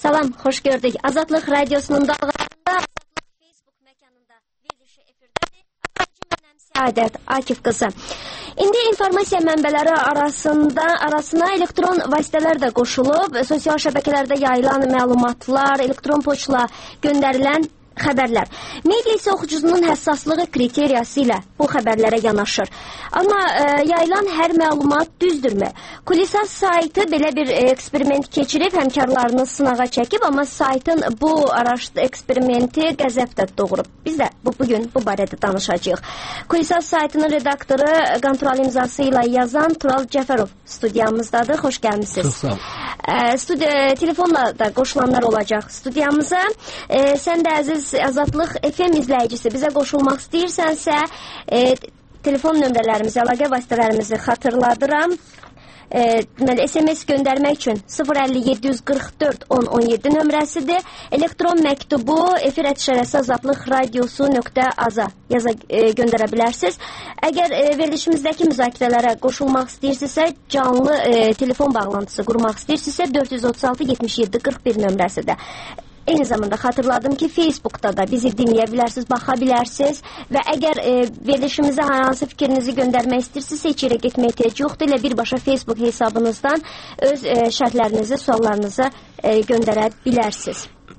Salam, xoş gördük. Azadlıq Radiosunun dalğalarında, Azadlıq Facebook məkanında verilişi efirdədir. Mən Səadət Akif qızı. İndi informasiya mənbələri arasına elektron vasitələr də qoşulub, sosial şəbəkələrdə yayılan məlumatlar, elektron poçtla göndərilən xəbərlər. Media isə oxucusunun həssaslığı kriteriyası ilə bu xəbərlərə yanaşır. Amma yayılan hər məlumat düzdürmü? Kulisas saytı belə bir eksperiment keçirib, həmkarlarını sınağa çəkib, amma saytın bu eksperimenti qəzəb də doğurub. Biz də bugün bu barədə danışacağıq. Kulisas saytının redaktoru kontrol imzası ilə yazan Tural Cəfərov studiyamızdadır. Xoş gəlmişsiniz. Çox sağ ol. Telefonla da qoşulanlar olacaq studiyamıza. Sən də əziz Azadlıq FM izləyicisi bizə qoşulmaq istəyirsənsə, telefon nömrələrimizi, əlaqə vasitələrimizi xatırladıram. SMS göndərmək üçün 050-744-1017 nömrəsidir. Elektron məktubu efir@azadlıqradiosu.az-a göndərə bilərsiniz. Əgər verilişimizdəki müzakirələrə qoşulmaq istəyirsinizsə, canlı telefon bağlantısı qurmaq istəyirsinizsə 436-77-41 nömrəsidir. Eyni zamanda xatırladım ki, Facebook'da da bizi dinləyə bilərsiniz, baxa bilərsiniz və əgər verilişimizə hansı fikrinizi göndərmək istəyirsinizsə, heç yerə getmək ehtiyac yoxdur. Elə birbaşa Facebook hesabınızdan öz şərtlərinizi, suallarınızı göndərə bilərsiniz.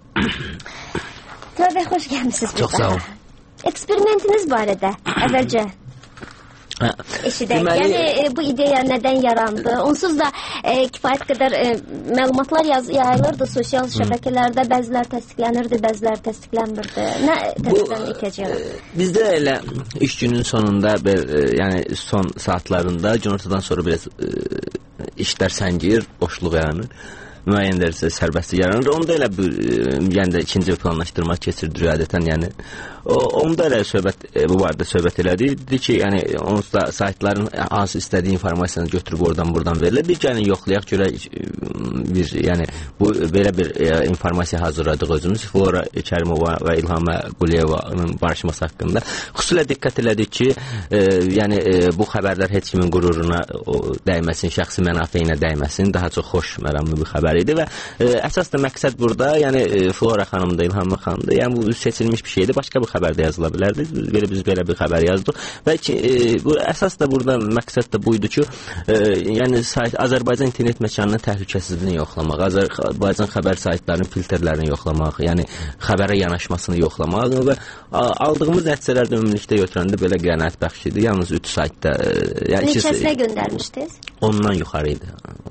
Tural bəy, xoş gəlmişsiniz. Çox sağ ol. Eksperimentiniz barədə əvvəlcə eşidək. Yəni bu ideya nədən yarandı? Onsuz da kifayət qədər məlumatlar yayılırdı sosial şəbəkələrdə, bəzilər təsdiqlənirdi, bəzilər təsdiqlənmirdi. Nə tərəfdən ehtiyac yarandı? Bizdə elə iş günün sonunda, yəni son saatlarında günortadan sonra biraz işlər səngir, boşluq yaranır. Müəyyən dərəcədə sərbəstlik yaranır. Onda elə yəni də ikinci planlaşdırma keçirdir adətən, yəni onda elə bu barədə söhbət elədi. Dedi ki, yəni onsuz da saytların hansı istədiyi informasiyanı götürüb oradan-buradan verilir. Bir gəlin yoxlayaq görək yəni bu belə bir informasiya hazırladıq özümüz. Flora Kərimova və İlhamə Quliyevanın barışması haqqında. Xüsusilə diqqət elədik ki, yəni bu xəbərlər heç kimin qüruruna dəyməsin, şəxsi mənafeyinə dəyməsin. Daha çox xoş məramlı bir xəbər idi və əsas da məqsəd burada, yəni Flora xanımda, İlhamə xanımda, yəni bu seçilmiş bir şeydir. Başqa bir xəbərdə yazıla bilərdi. Biz belə bir xəbər yazdıq. Və bu əsas da burada məqsəd də buydu ki, yəni Azərbaycan internet məkanının təhlükəsizliyini yoxlamaq, Azərbaycan xəbər saytlarının filtrlərini yoxlamaq, yəni xəbərə yanaşmasını yoxlamaq və aldığımız nəticələr də ümumilikdə götürəndə belə qənaət bəxş idi. Yalnız 3 saytda neçəsinə göndərmişdiniz? Ondan yuxarı idi.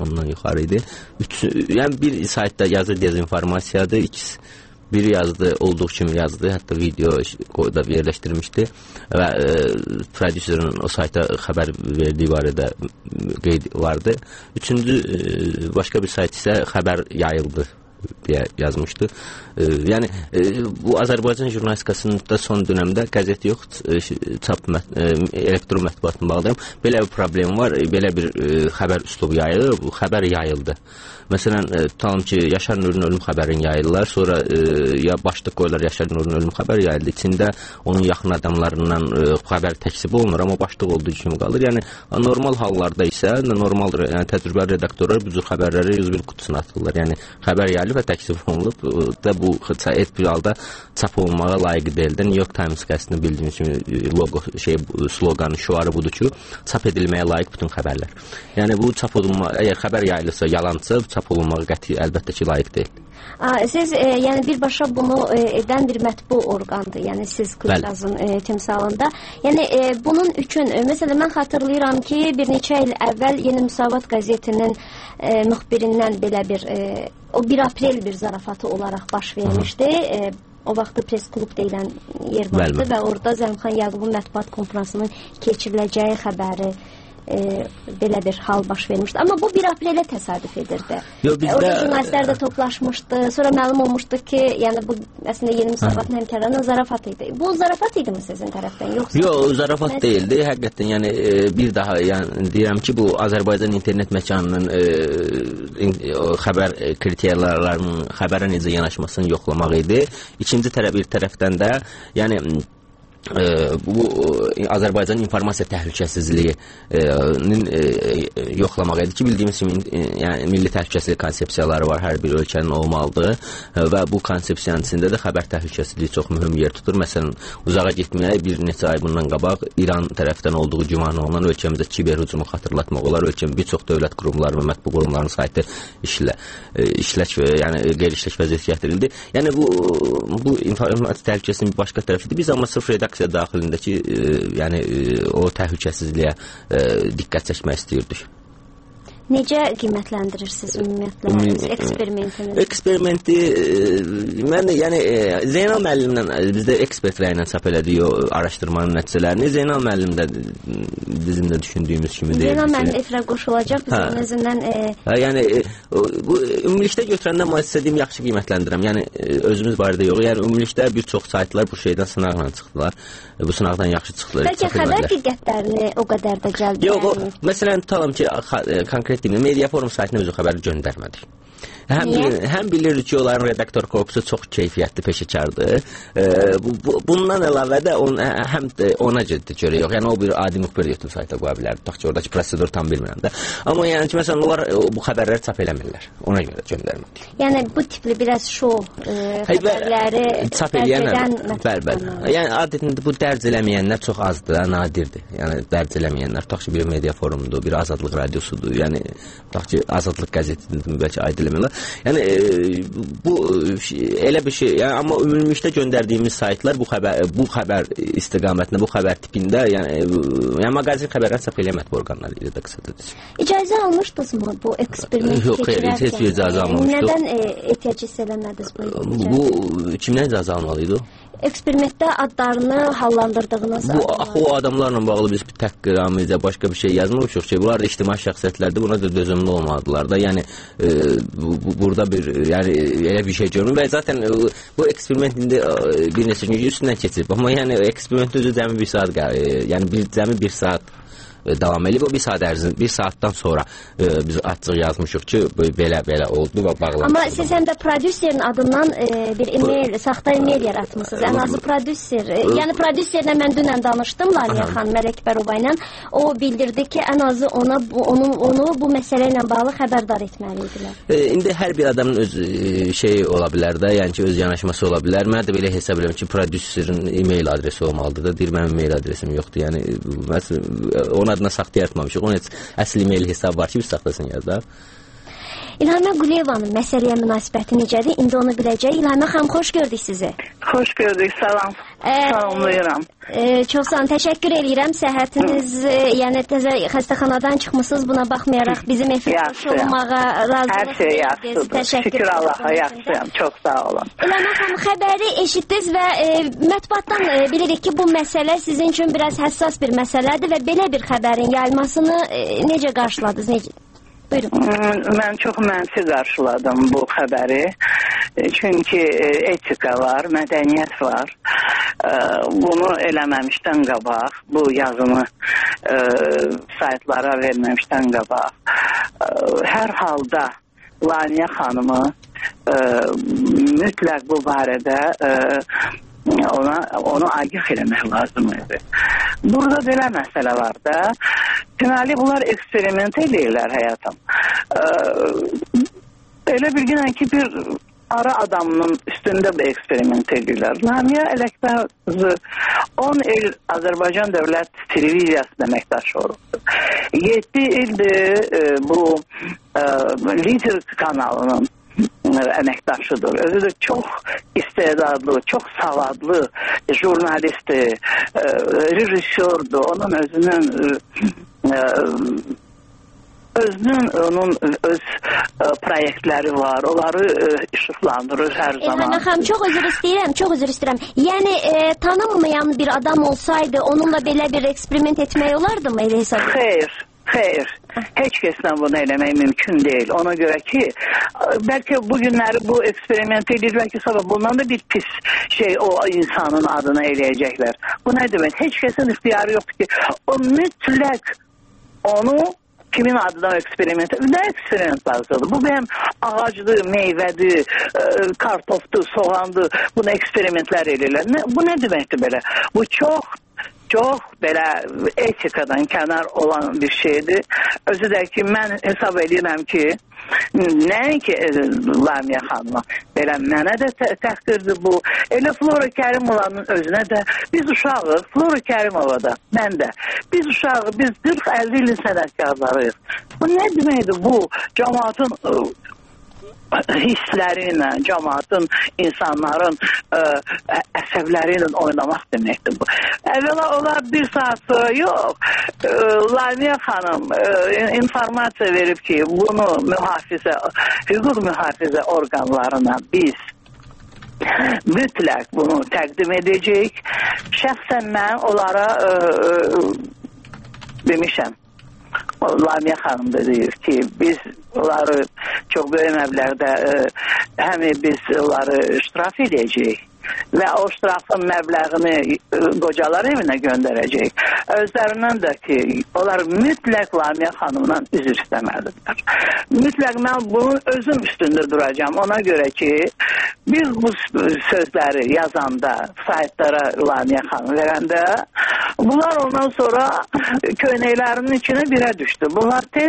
Yəni bir saytda yazı dezinformasiyadır, ikisi biri yazdı, olduğu kimi yazdı, hətta video da yerləşdirmişdi və prodüserin o sayta xəbər verdiyi barədə qeyd vardı. Üçüncü, başqa bir sayt isə xəbər yayıldı deyə yazmışdı. Yəni bu Azərbaycan jurnalistikasında son dönəmdə qəzet yox, elektron mətbuatını bağlayım. Belə bir problem var, belə bir xəbər üslubu yayılır, bu xəbər yayıldı. Məsələn, tutalım ki, Yaşar Nurun ölüm xəbərini yayırlar, sonra ya başlıq qoyurlar Yaşar Nurun ölüm xəbəri yayıldı, içində onun yaxın adamlarından xəbər təksib olunur, amma başlıq olduğu kimi qalır. Yəni, normal hallarda isə, normal təcrübəli redaktorlar bu cür xəbərləri 101 qutusuna atırlar. Yəni, xəbər yayılıb və təksib olunub da bu et bir halda çap olunmağa layiq deyildir. New York Times qəsdini bildiyimiz kimi sloganı, şüarı budur ki, çap edilməyə layiq bütün xəbərlər. Yəni, bu çap olunma, əgər xəbər yayılırsa yalançı, çap olunmağa qəti əlbəttə ki, layiq deyil. Siz yəni birbaşa bunu edən bir mətbu orqandır, yəni siz Kulisasın timsalında. Yəni bunun üçün, məsələn, mən xatırlayıram ki, bir neçə il əvvəl Yeni Müsavat qəzetinin müxbirindən belə bir, o 1 aprel bir zarafatı olaraq baş vermişdi. O vaxtı pres klub deyilən yer vardı və orada Zəlimxan Yaqubun mətbuat konferansının keçiriləcəyi xəbəri belə bir hal baş vermişdi. Amma bu 1 aprelə təsadüf edirdi. Orada jurnalistlər də toplaşmışdı. Sonra məlum olmuşdu ki, yəni bu əslində Yeni Müsavatın həmkarlarının zarafat idi. Bu zarafat idi mi sizin tərəfdən? Yox, zarafat deyildi. Həqiqətən, yəni bir daha deyirəm ki, bu Azərbaycan internet məkanının xəbər kriteriyalarının xəbərə necə yanaşmasını yoxlamaq idi. İkinci bir tərəfdən də, yəni bu Azərbaycan informasiya təhlükəsizliyinin yoxlamaq idi ki, bildiyimiz kimi yəni milli təhlükəsizlik konsepsiyaları var, hər bir ölkənin olmalıdır və bu konsepsiyanın içində də xəbər təhlükəsizliyi çox mühüm yer tutur. Məsələn, uzağa getməyə bir neçə ay bundan qabaq İran tərəfdən olduğu güman olunan ölkəmizdə kiber hücumu xatırlatmaq olar. Ölkəmin bir çox dövlət qurumları və mətbu qurumlarının saytı işlək yəni qeyri-işlək vəziyyətə gətirildi. Yəni bu informasiya təhlükəsizliyinin bir başqa tərəfidir. Biz amma sırf redaksiya daxilindəki yəni o təhlükəsizliyə diqqət çəkmək istəyirdik. Necə qiymətləndirirsiniz ümumiyyətlə eksperimentini? Eksperimenti mən yəni Zeynal müəllimlə bizdə ekspertlər ilə çap elədik o araşdırmanın nəticələrini. Zeynal müəllim də bizim də düşündüyümüz kimi deyil. Zeynal müəllim efirə qoşulacaq biz onun özündən yəni bu ümumilikdə götürəndə mən istədiyim yaxşı qiymətləndirirəm. Yəni özümüz barədə yox. Yəni ümumilikdə bir çox saytlar bu şeydən sınaqla çıxdılar. Bu sınaqdan yaxşı çıxdılar. Bəlkə xəbər diqqətlərini o qədər də cəlb edir. Yox, məsələn tutalım ki, konkret deyim, Mediaforum saytına özü xəbəri göndərmədik. Həm bilirdik ki, onların redaktor korpusu çox keyfiyyətli peşəkardır. Bundan əlavə də həm ona görə yox. Yəni o bir adi müxbir YouTube sayta qoya bilərdi. Tutaq ki, oradakı prosedur tam bilmirəm də. Amma yəni ki, məsələn, onlar bu xəbərləri çap eləmirlər. Ona görə göndərmədik. Yəni bu tipli biraz şou xəbərləri çap eləyənlər, bəli. Yəni adətən bu dərc eləməyənlər çox azdır, nadirdir. Yəni dərc eləməyənlər, tutaq ki, bir Mediaforumdur, bir Azadlıq radiosudur. Yəni tutaq ki, Azadlıq qəzetidir, bəlkə aid eləmirlər. Yəni bu elə bir şey, yəni amma ümumilikdə göndərdiyimiz saytlar bu xəbər istiqamətində, bu xəbər tipində, yəni maqazin xəbərlər çap eləmə mətbu orqanları ilə də qısadır. İcazə almışdınızmı bu eksperiment keçirərkən? Yox, heç icazə almamışdıq. Nədən ehtiyac hiss eləmədiniz bu? Bu kimdən icazə almalıydı? Eksperimentdə adlarını hallandırdığınız o adamlarla bağlı biz bir təhqiqamizə başqa bir şey yazmamışıq ki, bunlar da ictimai şəxsiyyətlərdir, buna da dözümlü olmalıdırlar da. Yəni burada yəni elə bir şey görmür və zaten bu eksperiment indi bir neçə gün üstündən keçib. Amma yəni eksperiment özü cəmi bir saat, yəni cəmi bir saat davam edib. O bir saatdan sonra biz açıq yazmışıq ki, belə oldu və bağlanmışıq. Amma siz həm də prodüserin adından bir e-mail, saxta e-mail yaratmışsınız. Ən azı prodüser. Yəni prodüserlə mən dünən danışdım, Lamiyə xanım Mələkbərova ilə. O bildirdi ki, ən azı onu bu məsələ ilə bağlı xəbərdar etməliydilər. İndi hər bir adamın öz şeyi ola bilər də, yəni ki, öz yanaşması ola bilər. Mən də belə hesab edirəm ki, prodüserin e-mail adresi olmalıdır da. Deyir, mənim e-mail adresim yoxdur. Yəni ona adına saxta yaratmamışıq. Onun əsl e-mail hesabı var ki, biz saxtasını yazaq. İlhamə Quliyevanın məsələyə münasibəti necədir? İndi onu biləcək. İlhamə xanım, xoş gördük sizi. Xoş gördük, salam. Salamlayıram. Çox sağ olun, təşəkkür edirəm. Səhhətiniz, yəni təzə xəstəxanadan çıxmısınız, buna baxmayaraq bizim efirdə olmağa razılıq. Hər şey yaxşıdır. Şükür Allaha, yaxşıyam. Çox sağ olun. İlhamə xanım, xəbəri eşitdiniz və mətbuatdan bilirik ki, bu məsələ sizin üçün biraz həssas bir məsələdir və belə bir xəbərin yayılmasını necə qarşıladınız? Buyurun. Mən çox mənfi qarşıladım bu xəbəri. Çünki etika var, mədəniyyət var. Bunu eləməmişdən qabaq, bu yazını saytlara verməmişdən qabaq, hər halda Lamiyə xanımı mütləq bu barədə onu agih eləmək lazım idi. Burada belə məsələ var da, deməli bunlar eksperiment edirlər həyatım. Elə bilginən ki, bir ara adamının üstündə bir eksperiment edirlər. Lamiyə Ələkbər qızı 10 il Azərbaycan Dövlət Televiziyasında əməkdaş olubdur. 7 ildir bu Lider kanalının əməkdaşıdır. Özü də çox istedadlı, çox savadlı jurnalistdir, rejissordur. Onun özünün öz proyektləri var. Onları işıqlandırır hər zaman. İlhamə xanım, çox üzr istəyirəm. Yəni tanınmayan bir adam olsaydı onunla belə bir eksperiment etmək olardı mı elə hesab edirəm? Xeyr. Heç kəslə bunu eləmək mümkün deyil. Ona görə ki, bəlkə bu günləri bu eksperiment edirlər ki, sabah bundan da bir pis şey o insanın adına eləyəcəklər. Bu nə demək? Heç kəsin ixtiyarı yoxdur ki, o mütləq onu kimin adına eksperiment? Ne eksperiment lazımdır? Bu benim ağacdır, meyvedir, kartofdur, soğandır. Bunu eksperimentler edirlər. Bu ne demektir böyle? Bu çok belə etikadan kənar olan bir şeydir. Özü də ki, mən hesab edirəm ki, nəinki Lamiyə xanıma, belə mənə də təhqirdir bu. Elə Flora Kərimovanın özünə də, biz uşağıq, Flora Kərimova da, mən də. Biz uşağıq, biz 40-50 ilin sənətkarlarıyıq. Bu nə deməkdir bu? Cəmaatın hisslərinlə, cəmaatın, insanların əsəbləri ilə oynamaq deməkdir bu. Əvvəla onlar bir saat sonra yox, Lamiyə xanım informasiya verib ki, bunu hüquq mühafizə orqanlarına biz mütləq bunu təqdim edəcəyik. Şəxsən mən onlara demişəm. Lamiyə xanım da deyir ki, biz onları çox böyük məbləğdə həm biz onları ştraf edəcəyik və o ştrafın məbləğini qocalar evinə göndərəcəyik. Özlərindən də ki, onlar mütləq Lamiyə xanımla üzr istəməlidirlər. Mütləq mən bunun özüm üstündə duracağım. Ona görə ki, biz bu sözləri yazanda, saytlara Lamiyə xanım verəndə, bunlar ondan sonra köynəklərinin içine birə düşdü. Bunlar tez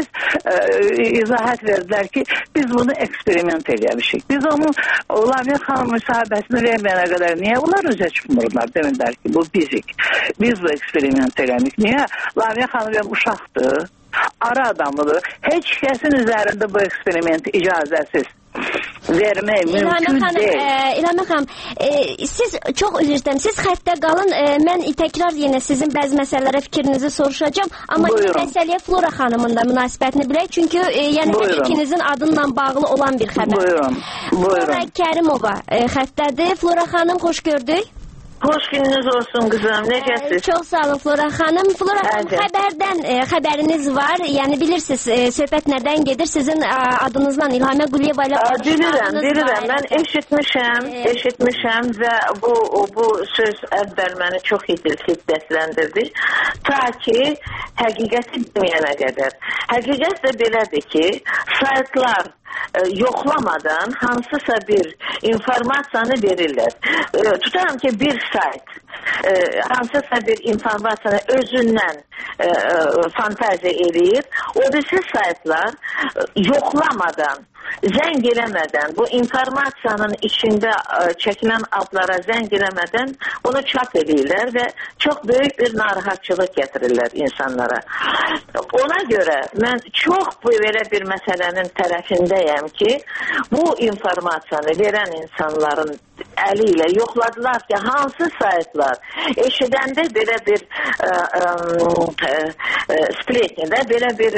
izahat verdilər ki, biz bunu eksperiment eləmişik. Biz onu Lamiyə xanım müsahibəsini verməyənə qədər niyə onlar özə çıxmırlar? Demirlər ki, bu bizik. Biz bu eksperiment elədik. Niyə? Lamiyə xanım uşaqdır, ara adamıdır. Heç kəsin üzərində bu eksperiment icazəsiz vermək mümkün deyil. İlham xanım, siz çox üzr istəyirəm. Siz xəttə qalın. Mən təkrar yenə sizin bəzi məsələlərə fikrinizi soruşacağam. Amma məsələyə Flora xanımın da münasibətini bilək. Çünki yəni ikinizin adınla bağlı olan bir xəbər. Buyurun. Flora Kərimova xəttədir. Flora xanım, xoş gördük. Hoş gününüz olsun kızım. Necəsiz? Çok sağ olun Flora Hanım. Flora Hanım, xəbəriniz var. Yəni bilirsiniz, söhbət nədən gedir? Sizin adınızdan İlhamə Quliyeva ilə Bilirəm. Mən eşitmişəm və bu söz əvvəl məni çox hiddətləndirdi. Ta ki, həqiqəti deməyənə qədər. Həqiqət də belədir ki, saytlar yoxlamadan hansısa bir informasiyanı verirlər. Tutalım ki, bir sayt hansısa bir informasiyanı özündən fantaziya eləyir. O birisi saytlar yoxlamadan, zəng eləmədən, bu informasiyanın içində çəkilən adlara zəng eləmədən onu çap edirlər və çox böyük bir narahatçılıq gətirirlər insanlara. Ona görə mən çox belə bir məsələnin tərəfindəyəm ki, bu informasiyanı verən insanların əli ilə yoxladılar ki, hansı saytlar eşidəndə belə bir spletində belə bir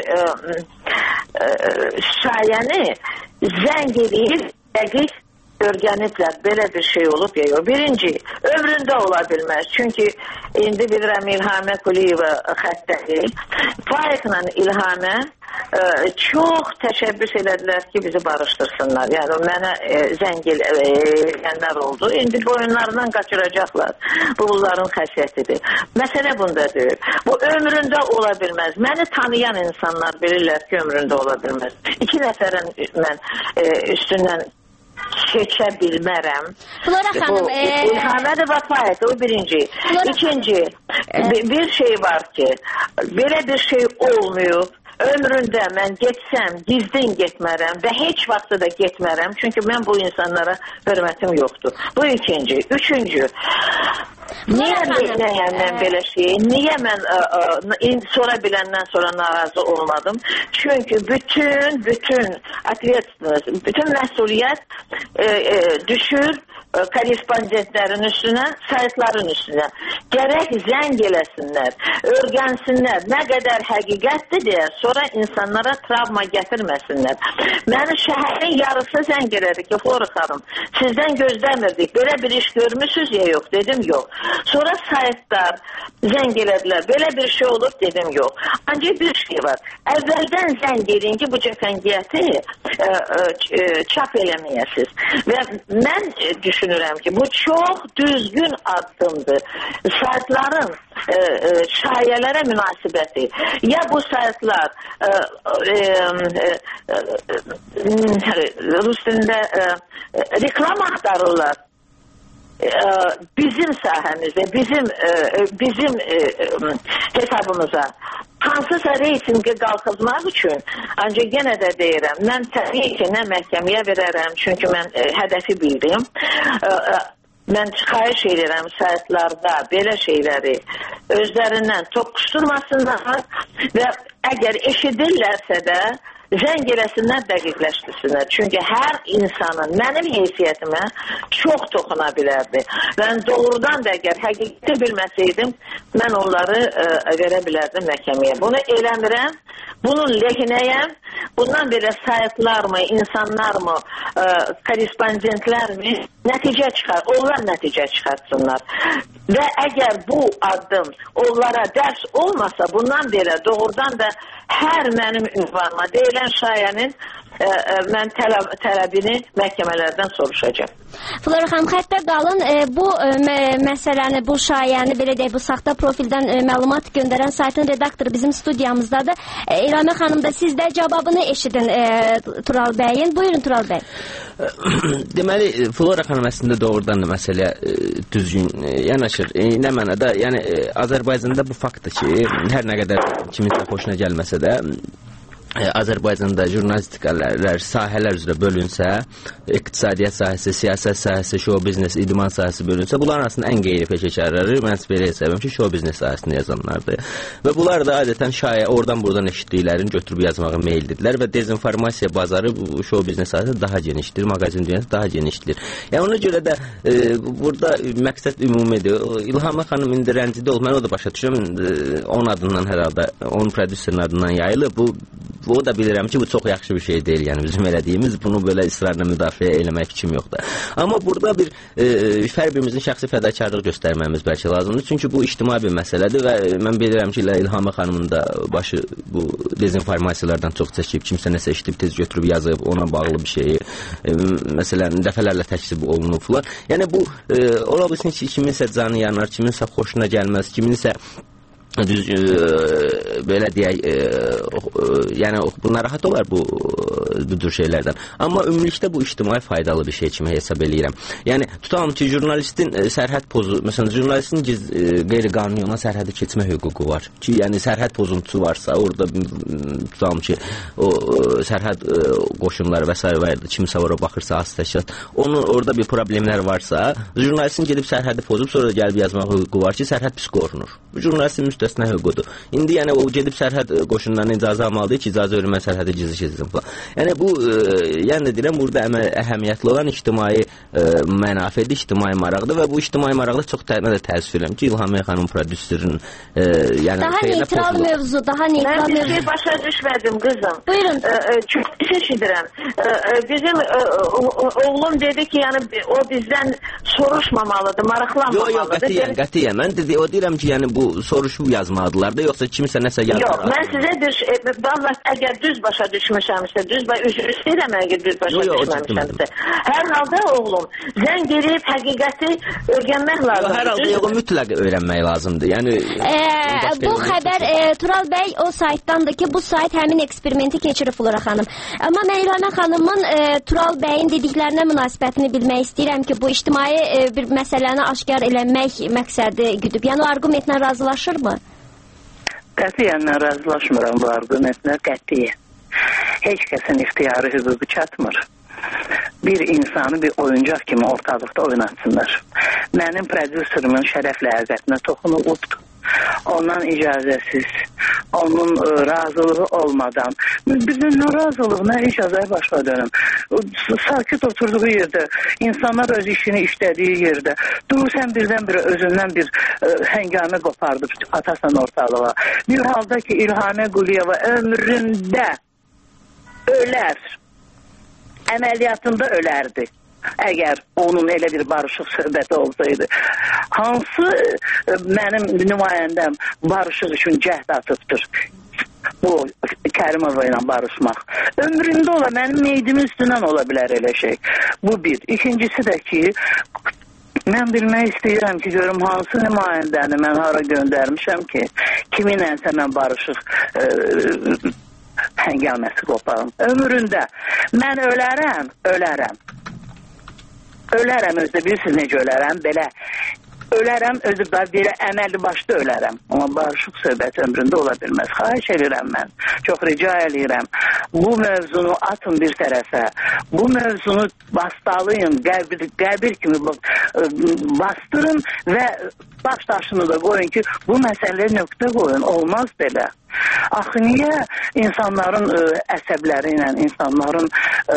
şayəni zəng edib dəqiq örgəniblər, belə bir şey olub ya yox. Birinci, ömründə ola bilməz. Çünki indi bilirəm İlhamə Quliyeva xəttədir. Faiklə İlhamə çox təşəbbüs elədilər ki, bizi barışdırsınlar. Yəni mənə zəng eləyənlər oldu. İndi boyunlarından qaçıracaqlar. Bu bunların xəsiyyətidir. Məsələ bundadır. Bu ömründə ola bilməz. Məni tanıyan insanlar bilirlər ki, ömründə ola bilməz. 2 nəfərin mən üstündən keçə bilmərəm. Flora xanım, İlhamədir və Faiq, o birinci. İkinci, bir şey var ki, belə bir şey olmuyor. Ömründə mən getsəm, gizlin getmərəm və heç vaxtda da getmərəm. Çünki mən bu insanlara hörmətim yoxdur. Bu ikinci. Üçüncü, niyə mən belə şey, niyə mən sonra biləndən sonra narazı olmadım? Çünki bütün məsuliyyət düşür korrespondentlərin üstünə, saytların üstünə. Gərək zəng eləsinlər, örgənsinlər, nə qədər həqiqətdir deyə, sonra insanlara travma gətirməsinlər. Məni şəhərin yarısı zəng elədi ki, Flora xanım, sizdən gözləmirdik, belə bir iş görmüsünüz ya yox, dedim yox. Sonra saytlar zəng elədilər, belə bir şey olub, dedim yox. Ancaq bir şey var, əvvəldən zəng edin ki, bu cəfəngiyyəti çap eləməyəsiz. Və mən düşünürəm düşünürəm ki, bu çox düzgün addımdır. Saytların şayələrə münasibəti. Ya bu saytlar Rus dilində reklam axtarırlar bizim sahəmizdə, bizim hesabımıza hansısa reytingi qalxızmaq üçün, ancaq yenə də deyirəm, mən təbii ki, nə məhkəməyə verərəm, çünki mən hədəfi bildim. Mən xahiş edirəm saytlarda belə şeyləri özlərindən toqquşturmasınlar və əgər eşidirlərsə də zəng eləsinlər, dəqiqləşdirsinlər. Çünki hər insanın mənim heysiyyətimə çox toxuna bilərdi. Mən doğrudan da əgər həqiqəti bilməsəydim, mən onları verə bilərdim məhkəməyə. Bunu eləmirəm, bunun lehinəyəm. Bundan belə saytlarmı, insanlarmı, korrespondentlərmi nəticə çıxar, onlar nəticə çıxartsınlar. Və əgər bu addım onlara dərs olmasa, bundan belə doğrudan da hər mənim ünvanıma deyilən şayənin mən tələbini məhkəmələrdən soruşacağım. Flora xanım, xəttə qalın. Bu məsələni, bu şayəni, belə deyək, bu saxta profildən məlumat göndərən saytın redaktoru bizim studiyamızdadır. İlhamə xanım da siz də cavabını eşidin Tural bəyin. Buyurun Tural bəy. Deməli, Flora xanım əslində doğrudan da məsələ düzgün yanaşır. Nə mənada, yəni Azərbaycanda bu faktdır ki, hər nə qədər kiminsə xoşuna gəlməsə də, Azərbaycanda jurnalistikalar sahələr üzrə bölünsə, iqtisadiyyat sahəsi, siyasət sahəsi, show biznes, idman sahəsi bölünsə, bunların arasında ən qeyri-peşəkarları mən belə hesabım ki, show biznes sahəsində yazanlardır. Və bunlar da adətən şayə oradan-buradan eşitdiklərini götürüb yazmağa meyillidirlər və dezinformasiya bazarı bu show biznes sahəsində daha genişdir, maqazin dünyası daha genişdir. Yəni ona görə də burada məqsəd ümumidir. İlhamə xanım indi rəncidə olub, mən o da başa düşürəm, onun adından hər halda, onun prodüserin adından yayılıb. O da bilirəm ki, bu çox yaxşı bir şey deyil, yəni bizim elədiyimiz, bunu belə israrla müdafiə eləmək kim yoxdur. Amma burada bir hər birimizin şəxsi fədakarlıq göstərməyimiz bəlkə lazımdır, çünki bu ictimai bir məsələdir və mən bilirəm ki, İlhamə xanımın da başı bu dezinformasiyalardan çox çəkib, kimsə nəsə eşidib, tez götürüb yazıb, ona bağlı bir şeyi, məsələn, dəfələrlə təkzib olunublar. Yəni bu, ola bilsin ki, kiminsə canı yanar, kiminsə xoşuna gəlməz, kiminsə düz belə deyək, yəni bu narahat olar bu cür şeylərdən. Amma ümumilikdə bu ictimai faydalı bir şey kimi hesab eləyirəm. Yəni tutalım ki, jurnalistin sərhəd pozu, məsələn, jurnalistin qeyri-qanuni olan sərhədi keçmə hüququ var. Ki, yəni sərhəd pozuntusu varsa, orada tutalım ki, o sərhəd qoşunları və s. var, kimsə ora baxırsa, az təşkilat, onun orada bir problemlər varsa, jurnalistin gedib sərhədi pozub, sonra gəlib yazmaq hüququ var ki, sərhəd pis qorunur. Bu jurnalistin müstəsna hüququdur. İndi yəni o gedib sərhəd qoşunlarına icazə almalıdır ki, icazə verilmə sərhədi gizli keçsin falan. Yəni bu, yəni deyirəm, burada əhəmiyyətli olan ictimai mənafidir, ictimai maraqdır və bu ictimai maraqda çox təəssüf edirəm ki, İlhamə xanım prodüserin yəni daha neytral mövzu, daha neytral mövzu. Mən başa düşmədim qızım. Buyurun. Çünki eşidirəm. Bizim oğlum dedi ki, yəni o bizdən soruşmamalıdır, maraqlanmamalıdır. Yox, qətiyyən. Mən o deyirəm ki, yəni bu soruşub yazmalıdırlar da, yoxsa kimsə nəsə yazır. Yox, mən sizə bir vallahi əgər düz başa düşmüşəmsə, üzr istəyirəm əgər düz başa düşməmişəmsə. Hər halda oğlum, zəng edib həqiqəti öyrənmək lazımdır. Hər halda yox, mütləq öyrənmək lazımdır. Yəni bu xəbər Tural bəy o saytdandır ki, bu sayt həmin eksperimenti keçirib Flora xanım. Amma mən İlhamə xanımın Tural bəyin dediklərinə münasibətini bilmək istəyirəm ki, bu ictimai bir məsələni aşkar eləmək məqsədi güdüb. Yəni o argumentlə razılaşırmı? Qətiyyən razılaşmıram bu argumentlə, qətiyyən. Heç kəsin ixtiyarı hüququ çatmır. Bir insanı bir oyuncaq kimi ortalıqda oynatsınlar. Mənim prodüserimin şərəflə əzətinə toxunulubdur. Ondan icazəsiz, onun razılığı olmadan, bizim nə razılıq, nə icazəyə başqa dönüm. Sakit oturduğu yerdə, insanlar öz işini işlədiyi yerdə, durursan birdən-birə özündən bir həngamə qopardıb atasan ortalığa. Bir halda ki, İlhamə Quliyeva ömründə ölər, əməliyyatında ölərdi. Əgər onun elə bir barışıq söhbəti olsaydı, hansı mənim nümayəndəm barışıq üçün cəhd atıbdır? bu Kərimova ilə barışmaq. Ömründə ola, mənim meydimin üstündən ola bilər elə şey. Bu bir. İkincisi də ki, mən bilmək istəyirəm ki, görüm hansı nümayəndəni mən hara göndərmişəm ki, kiminlənsə mən barışıq həngaməsi qoparım. Ömründə mən ölərəm. Ölərəm özdə, bilirsiniz necə ölərəm, belə ölərəm, özü belə əməlli başda ölərəm. Amma barışıq söhbət ömründə ola bilməz. Xahiş edirəm mən, çox rica edirəm. Bu mövzunu atın bir tərəfə. Bu mövzunu bastalıyın, qəbir kimi bastırın və baş daşını da qoyun ki, bu məsələyə nöqtə qoyun. Olmaz belə. Axı niyə insanların əsəbləri ilə, insanların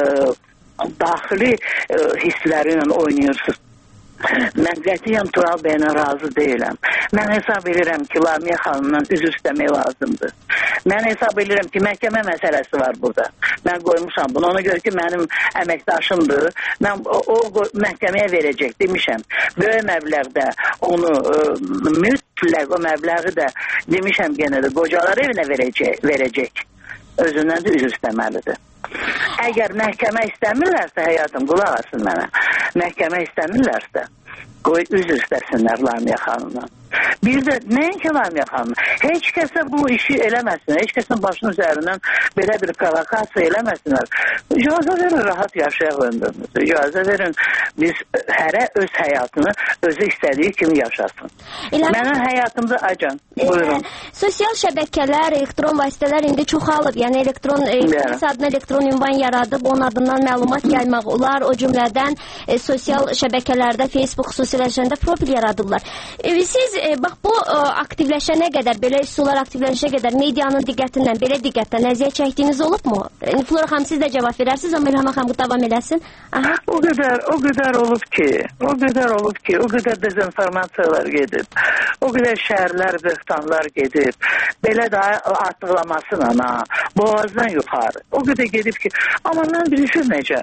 daxili hissləri ilə oynayırsınız? Mən qətiyyən Tural bəylə razı deyiləm. Mən hesab edirəm ki, Lamiyə xanımdan üzr istəmək lazımdır. Mən hesab edirəm ki, məhkəmə məsələsi var burada. Mən qoymuşam bunu. Ona görə ki, mənim əməkdaşımdır. Mən o məhkəməyə verəcək demişəm. Böyük məbləğdə onu mütləq o məbləği də demişəm genə də qocalar evinə verəcək. Özündən də üzr istəməlidir. Əgər məhkəmə istəmirlərsə, həyatım, qulaq asın mənə. Məhkəmə istəmirlərsə, qoy üzr istəsinlər Lamiyə xanımdan. Bir də nəinki Lamiyə xanım, heç kəsə bu işi eləməsinlər, heç kəsin başının üzərindən belə bir provokasiya eləməsinlər. İcazə verin, rahat yaşayaq ömrümüzü. İcazə verin, biz hərə öz həyatını özü istədiyi kimi yaşasın. Mənim həyatımda acan. Buyurun. Sosial şəbəkələr, elektron vasitələr indi çoxalıb. Yəni adına elektron ünvan yaradıb, onun adından məlumat yaymaq olar. O cümlədən sosial şəbəkələrdə, Facebook xüsusiləşəndə profil yaradıblar. Siz bax bu aktivləşənə qədər, belə üsullar aktivləşənə qədər medianın diqqətindən, belə diqqətdən əziyyət çəkdiyiniz olubmu? Flora xanım, siz də cavab verərsiniz, amma İlham xanım davam eləsin. Aha. O qədər olub ki, o qədər dezinformasiyalar gedib, o qədər şəhərlər, böhtanlar gedib, belə daha artıqlamasına, boğazdan yuxarı, o qədər gedib ki, amma mən bilirsiz necə,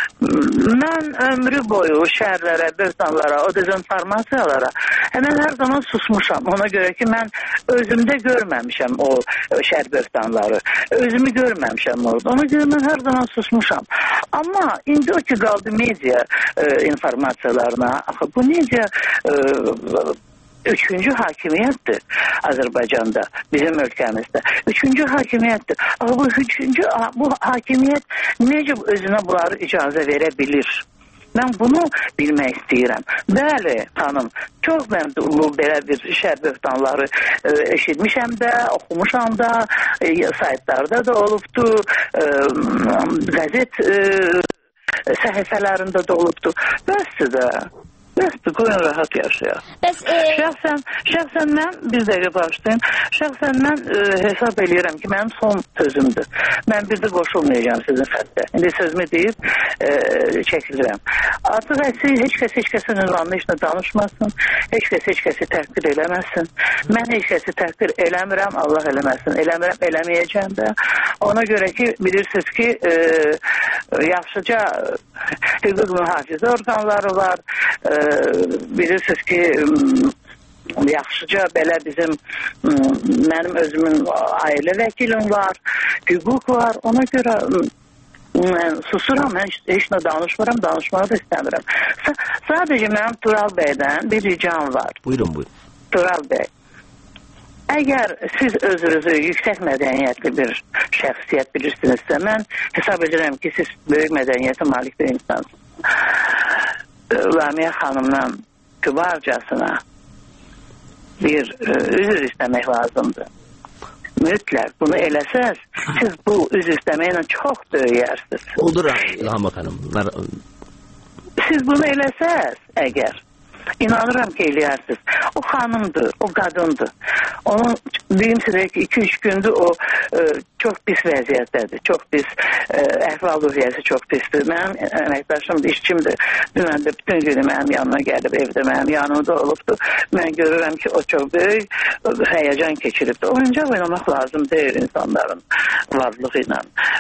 mən ömrü boyu şəhərlərə, böhtanlara, o dezinformasiyalara həmən hər zaman susmuşam. Ona görə ki, mən özümdə görməmişəm o şəhər böhtanları, özümü görməmişəm orada. Ona görə mən hər zaman susmuşam. Amma indi o ki, qaldı media informasiyalarına, bu media üçüncü hakimiyyətdir Azərbaycanda, bizim ölkəmizdə. Üçüncü hakimiyyətdir. Bu hakimiyyət necə özünə bunları icazə verə bilir? Mən bunu bilmək istəyirəm. Bəli, xanım, çox mən bu belə bir şəhər böhtanları eşitmişəm də, oxumuşam da, saytlarda da olubdu, qəzet səhifələrində də olubdu. Bəsdir də. Bəsdir, qoyun rahat yaşayaq. Şəxsən mən, bir dəqiqə başlayayım, şəxsən mən hesab eləyirəm ki, mənim son sözümdür. Mən bir də qoşulmayacağım sizin xəttə. İndi sözümü deyib çəkilirəm. Artıq heç kəsin ünvanlı işlə danışmasın, heç kəsi təhqir eləməsin. Mən heç kəsi təhqir eləmirəm, Allah eləməsin. Eləmirəm, eləməyəcəm də. Ona görə ki, bilirsiniz ki, yaxşıca hüquq mühafizə orqanları var, bilirsiniz ki, yaxşıca belə bizim, mənim özümün ailə vəkilim var, hüquq var, ona görə mən susuram, mən heç nə danışmıram, danışmağı da istəmirəm. Sadəcə mənim Tural bəydən bir ricam var. Buyurun. Tural bəy, əgər siz özünüzü yüksək mədəniyyətli bir şəxsiyyət bilirsinizsə, mən hesab edirəm ki, siz böyük mədəniyyətə malik bir insansınız. Lamiyə xanımdan kübarcasına bir üzr istəmək lazımdır. Mütləq bunu eləsəz, siz bu üzr istəməklə çox böyüyərsiniz. Olur, İlham xanım. Siz bunu eləsəz, əgər, inanıram ki, eləyərsiniz. O xanımdır, o qadındır. Onun, deyim sizə ki, 2-3 gündür o çox pis vəziyyətdədir. Çox pis, əhval-ruhiyyəsi çox pisdir. Mənim əməkdaşımdır, işçimdir. Dünən də bütün günü mənim yanıma gəlib, evdə mənim yanımda olubdur. Mən görürəm ki, o çox böyük həyəcan keçiribdir. Oyuncaq oynamaq lazım deyil insanların varlığı ilə.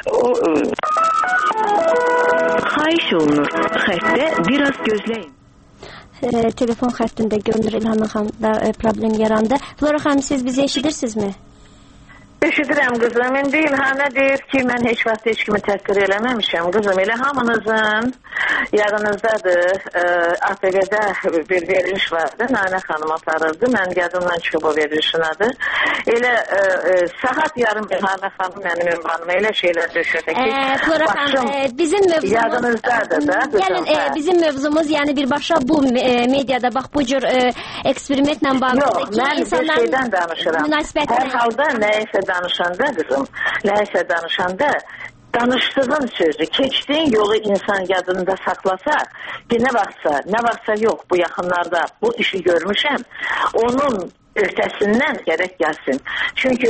Xahiş olunur, xəttə biraz gözləyin. Telefon xəttində görünür İlham xanımda problem yarandı. Flora xanım, siz bizi eşidirsinizmi? Eşidirəm qızım. İndi İlhanə deyir ki, mən heç vaxt heç kimi təhqir eləməmişəm. Qızım, elə hamınızın yadınızdadır. ATV-də bir veriliş vardı. Nanə xanım aparırdı. Mən yadımdan çıxıb o verilişin adı. Elə saat yarım İlhanə xanım mənim ünvanıma elə şeylər döşədə ki, başım bizim mövzumuz, yadınızdadır da. Gəlin, bizim mövzumuz, yəni birbaşa bu mediada bax bu cür eksperimentlə bağlıdır ki, insanların münasibətinə. Hər halda nəyəsə danışanda qızım, nəyəsə danışanda danışdığın sözü, keçdiyin yolu insan yadında saxlasa, nə vaxtsa yox, bu yaxınlarda bu işi görmüşəm, onun ötəsindən gərək gəlsin. Çünki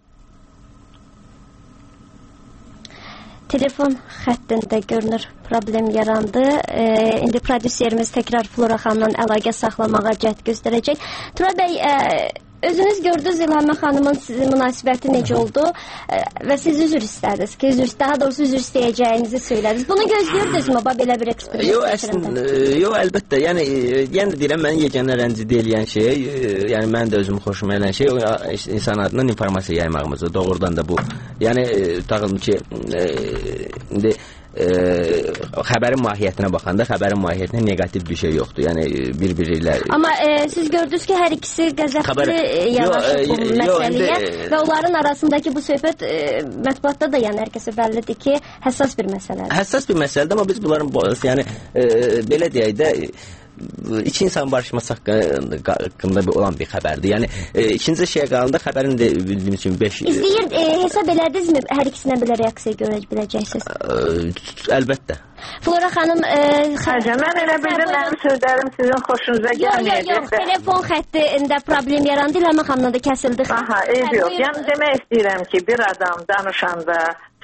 telefon xəttində görünür problem yarandı. İndi prodüserimiz təkrar Flora xanımla əlaqə saxlamağa cəhd göstərəcək. Tural bəy, özünüz gördünüz İlhamə xanımın sizin münasibəti necə oldu və siz üzr istədiniz ki, daha doğrusu üzr istəyəcəyinizi söylədiniz. Bunu gözləyirdinizmi belə bir eksperiment? Yox, əlbəttə. Yəni deyirəm, mən yeganə rəncidə eləyən şey, yəni mən də özümü xoşuma eləyən şey insan adından informasiya yaymağımızdır. Doğrudan da bu. Yəni tutaq ki, indi xəbərin mahiyyətinə baxanda xəbərin mahiyyətində negativ bir şey yoxdur. Yəni bir-biri ilə. Amma siz gördünüz ki, hər ikisi qəzəbli yanaşıb bu məsələyə və onların arasındakı bu söhbət mətbuatda da yəni hər kəsə bəllidir ki, həssas bir məsələdir. Həssas bir məsələdir, amma biz bunların yəni belə deyək də iki insan barışması haqqında olan bir xəbərdir. Yəni ikinci şeyə qalanda xəbərin də bildiyim üçün 5 İzləyir, hesab elədinizmi hər ikisinə belə reaksiya görə biləcəksiniz? Əlbəttə. Flora xanım, mən elə bildim, mənim sözlərim sizin xoşunuza gəlməyəcək. Yox, telefon xəttində problem yarandı, İlhamə xanımla da kəsildi. Aha, yox. Yəni demək istəyirəm ki, bir adam danışanda,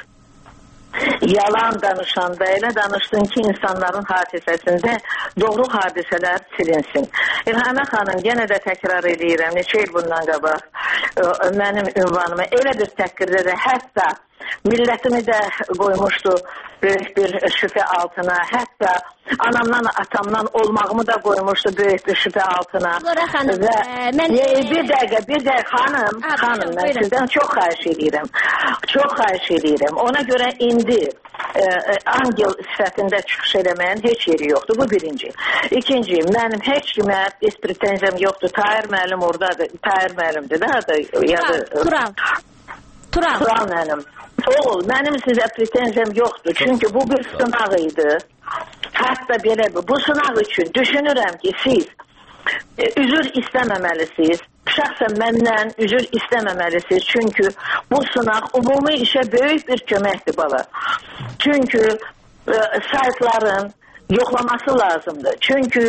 yalan danışanda elə danışsın ki, insanların hadisəsində doğru hadisələr silinsin. İlhamə xanım, yenə də təkrar edirəm, neçə il bundan qabaq mənim ünvanıma elə bir təhqirdə də hətta millətimi də qoymuşdu böyük bir şübhə altına, hətta anamdan, atamdan olmağımı da qoymuşdu böyük bir şübhə altına. Flora xanım, bir dəqiqə, xanım, mən sizdən çox xahiş edirəm. Ona görə indi angel sifətində çıxış eləməyin heç yeri yoxdur, bu birinci. İkinci, mənim heç kimə heç pretenziyam yoxdur. Tahir müəllim oradadır, Tahir müəllimdir də, Tural mənim. Oğul, mənim sizə pretenziyam yoxdur, çünki bu bir sınaq idi. Hətta belə bu sınaq üçün düşünürəm ki, siz üzr istəməməlisiniz. Şəxsən məndən üzr istəməməlisiniz, çünki bu sınaq ümumi işə böyük bir köməkdir bala. Çünki saytların yoxlaması lazımdır. Çünki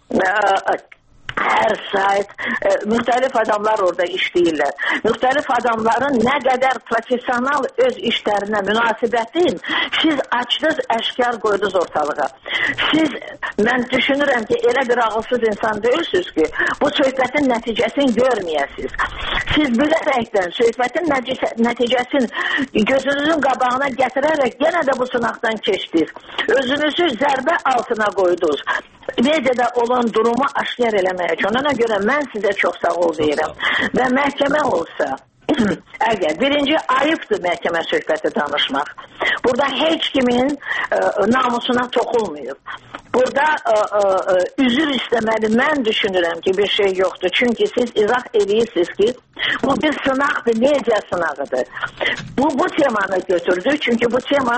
hər sayt, müxtəlif adamlar orada işləyirlər. Müxtəlif adamların nə qədər profesional öz işlərinə münasibətin siz açdınız, əşkar qoydunuz ortalığa. Mən düşünürəm ki, elə bir ağılsız insan deyilsiniz ki, bu söhbətin nəticəsini görməyəsiniz. Siz bilərəkdən söhbətin nəticəsini gözünüzün qabağına gətirərək yenə də bu sınaqdan keçdiniz. Özünüzü zərbə altına qoydunuz. Mediada olan durumu aşkar eləmək. Ona görə mən sizə çox sağ ol deyirəm. Və məhkəmə olsa, əgər birinci ayıbdır məhkəmə söhbəti danışmaq. Burada heç kimin namusuna toxulmayıb. Burada üzr istəməli, mən düşünürəm ki, bir şey yoxdur. Çünki siz izah edirsiniz ki, bu bir sınaqdır, media sınağıdır. Bu temanı götürdü, çünki bu tema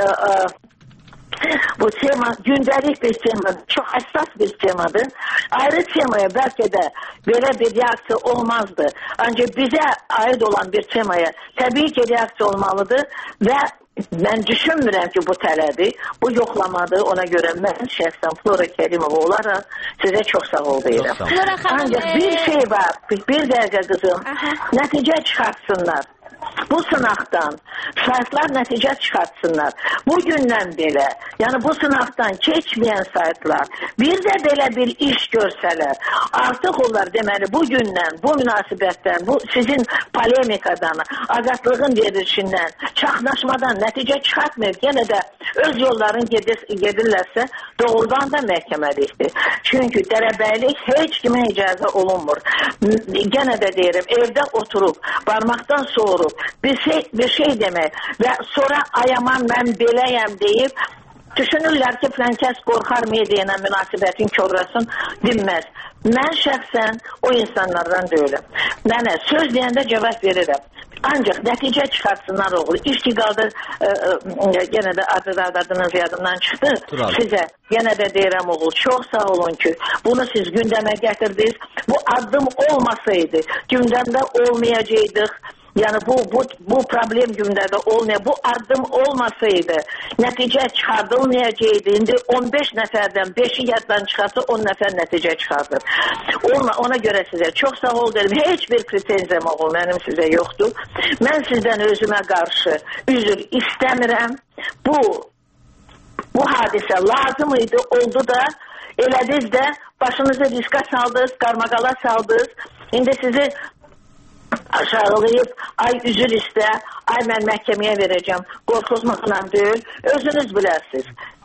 gündəlik bir temadır, çox həssas bir temadır. Ayrı temaya bəlkə də belə bir reaksiya olmazdı. Ancaq bizə aid olan bir temaya təbii ki, reaksiya olmalıdır və mən düşünmürəm ki, bu tələbi, bu yoxlamadır. Ona görə mən şəxsən Flora Kərimova olaraq sizə çox sağ ol deyirəm. Ancaq bir şey var, bir dəqiqə qızım, nəticə çıxartsınlar. Bu sınaqdan saytlar nəticə çıxartsınlar. Bugündən belə, yəni bu sınaqdan keçməyən saytlar bir də belə bir iş görsələr, artıq onlar deməli bugündən, bu münasibətdən, bu sizin polemikadan, azadlığın verilişindən, çaxnaşmadan nəticə çıxartmayıb, yenə də öz yollarını gedirlərsə, doğrudan da məhkəməlikdir. Çünki dərəbəylik heç kimə icazə olunmur. Yenə də deyirəm, evdə oturub, barmaqdan soğurub, bir şey demək və sonra ayaman mən beləyəm deyib düşünürlər ki, filankəs qorxar media ilə münasibətin korlasın, dinməz. Mən şəxsən o insanlardan deyiləm. Mənə söz deyəndə cavab verirəm. Ancaq nəticə çıxartsınlar oğlu. İştiqalda yenə də adınız yadımdan çıxdı. Sizə yenə də deyirəm oğul, çox sağ olun ki, bunu siz gündəmə gətirdiniz. Bu addım olmasaydı, gündəmdə olmayacaqdıq. Yəni bu problem gündədə olmuyor. Bu addım olmasaydı nəticə çıxardılmayacaqdı. İndi 15 nəfərdən 5'i yaddan çıxarsa 10 nəfər nəticə çıxardır. Ona görə sizə çox sağ ol derim. Heç bir pretenziyam oğul mənim sizə yoxdur. Mən sizdən özümə qarşı üzr istəmirəm. Bu hadisə lazım idi, oldu da elədiniz də başınızı riska saldınız, qarmaqala saldınız. İndi sizi aşağılayıb, ay üzül istə, ay mən məhkəməyə verəcəm, qorxuzmaqla deyil, özünüz bilərsiniz.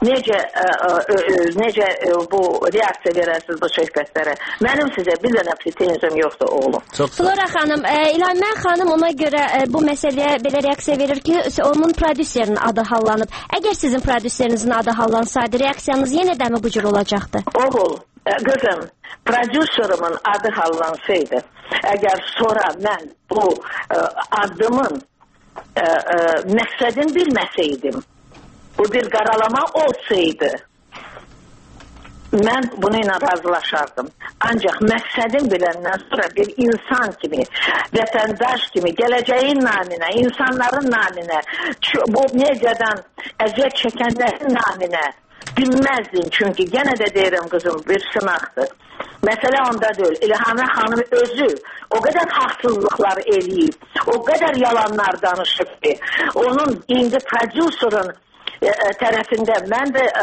Necə bu reaksiya verərsiniz bu söhbətlərə. Mənim sizə bir dənə pretenziyam yoxdur oğlum. Flora xanım, İlham xanım ona görə bu məsələyə belə reaksiya verir ki, onun prodüserinin adı hallanıb. Əgər sizin prodüserinizin adı hallansaydı, reaksiyanız yenə də mi bu cür olacaqdı? Oğul, qızım, prodüserimin adı hallansaydı, əgər sonra mən bu addımın məqsədini bilməsəydim, bu bir qaralama olsaydı, mən bununla razılaşardım. Ancaq məqsədin biləndən sonra bir insan kimi, vətəndaş kimi, gələcəyin naminə, insanların naminə, bu mediadan əziyyət çəkənlərin naminə bilməzdin. Çünki yenə də deyirəm qızım, bir sınaqdır. Məsələ onda deyil. İlhamə xanım özü o qədər haqsızlıqlar eləyib, o qədər yalanlar danışıb ki, onun indi prodüserin tərəfində mən də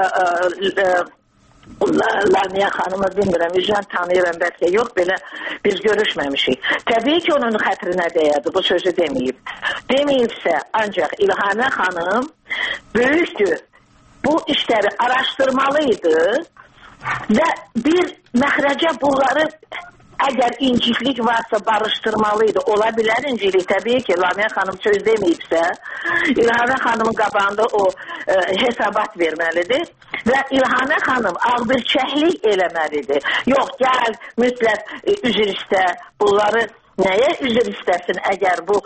Lamiyə xanımı bilmirəm, üzən tanıyıram, bəlkə yox, belə biz görüşməmişik. Təbii ki, onun xətrinə dəyədi, bu sözü deməyib. Deməyibsə, ancaq İlhamə xanım böyükdür. Bu işləri araşdırmalıydı və bir məxrəcə bunları əgər inciklik varsa barışdırmalıydı. Ola bilər inciklik, təbii ki, Lamiyə xanım söz deməyibsə, İlhamə xanımın qabağında o hesabat verməlidir və İlhamə xanım ağbirçəklik eləməlidir. Yox, gəl, mütləq üzr istə, bunları nəyə üzr istəsin əgər bu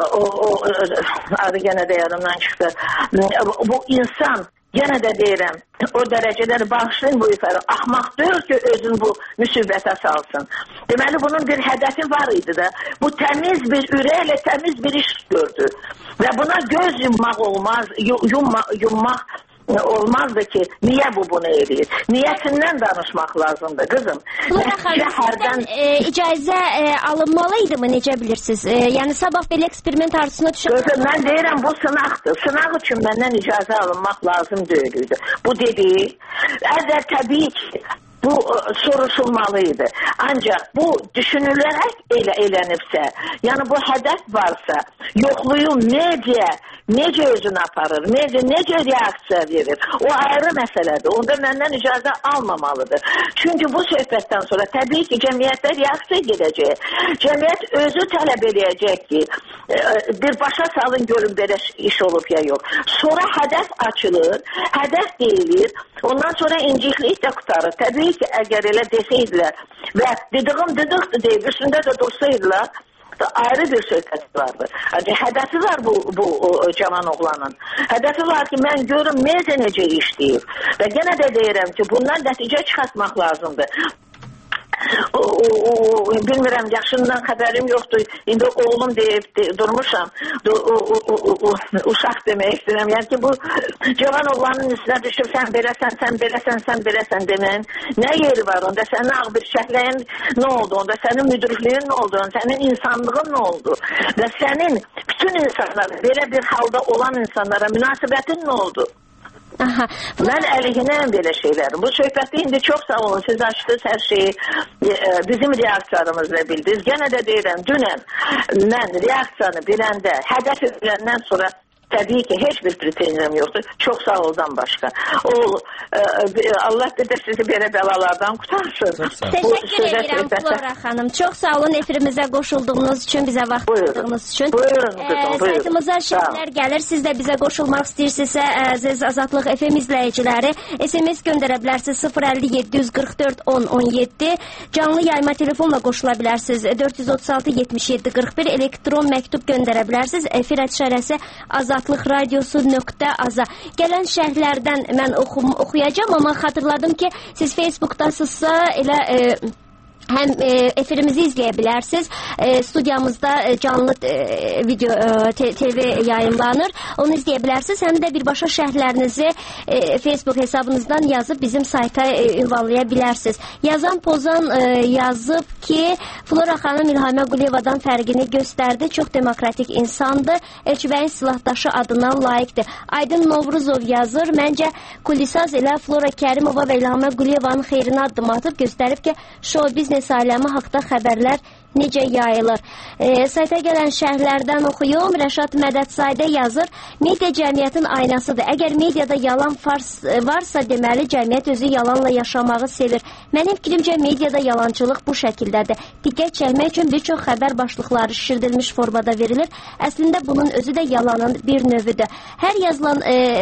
adı yenə də yadımdan çıxdı, bu insan yenə də deyirəm, o dərəcələri bağışlayın bu ifade. Axmaq deyil ki, özün bu müsibətə salsın. Deməli, bunun bir hədəfi var idi da. Bu təmiz bir ürəklə təmiz bir iş gördü. Və buna göz yummaq olmaz, yummaq olmazdı ki, niyə bu bunu edir? Niyyətindən danışmaq lazımdır, qızım. Sizdən icazə alınmalıydı mı, necə bilirsiniz? Yəni, sabah belə eksperiment arzusuna düşür. Qızım, mən deyirəm, bu sınaqdır. Sınaq üçün məndən icazə alınmaq lazım deyildi. Bu dediyi, əgər təbii ki, bu soruşulmalıydı. Ancaq bu düşünülərək elənibsə, yəni bu hədəf varsa, yoxluyum media necə özünü aparır, necə reaksiya verir, o ayrı məsələdir. Onda məndən icazə almamalıdır. Çünki bu söhbətdən sonra təbii ki, cəmiyyətdə reaksiya gedəcək. Cəmiyyət özü tələb edəcək ki, bir başa salın görün belə iş olub ya yox. Sonra hədəf açılır, hədəf deyilir, ondan sonra inciklik də qutarır. Təbii ki, əgər elə desəydilər və didiqdir deyib, üstündə də dursaydılar, ayrı bir söhbət vardır. Hədəfi var bu cavan oğlanın. Hədəfi var ki, mən görüm necə işləyir. Və yenə də deyirəm ki, bundan nəticə çıxartmaq lazımdır. Bilmirəm, yaşından xəbərim yoxdur. İndi oğlum deyib durmuşam. Uşaq demək istəyirəm. Yəni ki, bu cavan oğlanın üstünə düşüb, sən beləsən demən. Nə yeri var onda? Sənin ağbirçəkləyin nə oldu? Onda sənin müdürlüyün nə oldu? Sənin insanlığın nə oldu? Və sənin bütün insanlara, belə bir halda olan insanlara münasibətin nə oldu? Aha. Mən əleyhinəyəm belə şeylərim. Bu söhbəti indi çox sağ olun. Siz açdınız hər şeyi. Bizim reaksiyalarımızla bildiniz. Yenə də deyirəm, dünən mən reaksiyanı biləndə, hədəfi biləndən sonra Təbii ki, heç bir pretenziyam yoxdur. Çox sağ oldan başqa. Allah qədər sizi belə bəlalardan qutarsın. Təşəkkür edirəm Flora xanım. Çox sağ olun efirimizə qoşulduğunuz üçün, bizə vaxt ayırdığınız üçün. Buyurun qızım, buyurun. Saytımıza şərhlər gəlir. Siz də bizə qoşulmaq istəyirsinizsə, əziz Azadlıq FM izləyiciləri, SMS göndərə bilərsiniz 050 744 10 17. Canlı yayma telefonla qoşula bilərsiniz 436 77 41. Elektron məktub göndərə bilərsiniz. Efir @radiosu.az. Gələn şərhlərdən mən oxuyacağım, amma xatırladım ki, siz Facebook'dasınızsa elə həm efirimizi izləyə bilərsiniz. Studiyamızda canlı video TV yayınlanır. Onu izləyə bilərsiniz. Həm də birbaşa şərhlərinizi Facebook hesabınızdan yazıb bizim sayta ünvanlaya bilərsiniz. Yazan Pozan yazıb ki, Flora xanım İlhamə Quliyevadan fərqini göstərdi. Çox demokratik insandır. Elçibəyin silahdaşı adına layiqdir. Aydın Novruzov yazır. Məncə Kulisaz ilə Flora Kərimova və İlhamə Quliyevanın xeyrinə addım atıb göstərib ki, show biznes aləmi haqda xəbərlər necə yayılır. Sayta gələn şərhlərdən oxuyum. Rəşad Mədədsaydə yazır. Media cəmiyyətin aynasıdır. Əgər mediada yalan varsa, deməli cəmiyyət özü yalanla yaşamağı sevir. Mənim fikrimcə mediada yalançılıq bu şəkildədir. Diqqət çəkmək üçün bir çox xəbər başlıqları şişirdilmiş formada verilir. Əslində bunun özü də yalanın bir növüdür. Hər yazılan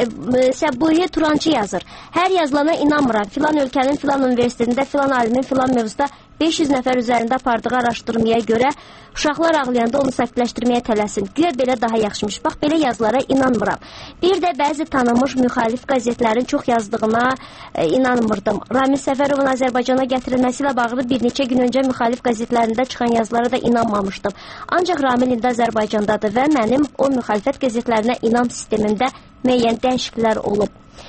Səbuhi Turançı yazır. Hər yazılana inanmıram. Filan ölkənin filan universitetində filan alimin filan mövzuda 500 nəfər üzərində apardığı araşdırmaya görə uşaqlar ağlayanda onu sakitləşdirməyə tələsin. Güya belə daha yaxşımış. Bax, belə yazılara inanmıram. Bir də bəzi tanınmış müxalif qəzetlərin çox yazdığına inanmırdım. Ramil Səfərovun Azərbaycana gətirilməsi ilə bağlı bir neçə gün öncə müxalif qəzetlərində çıxan yazılara da inanmamışdım. Ancaq Ramil indi Azərbaycandadır və mənim o müxalifət qəzetlərinə inam sistemində müəyyən dəyişikliklər olub.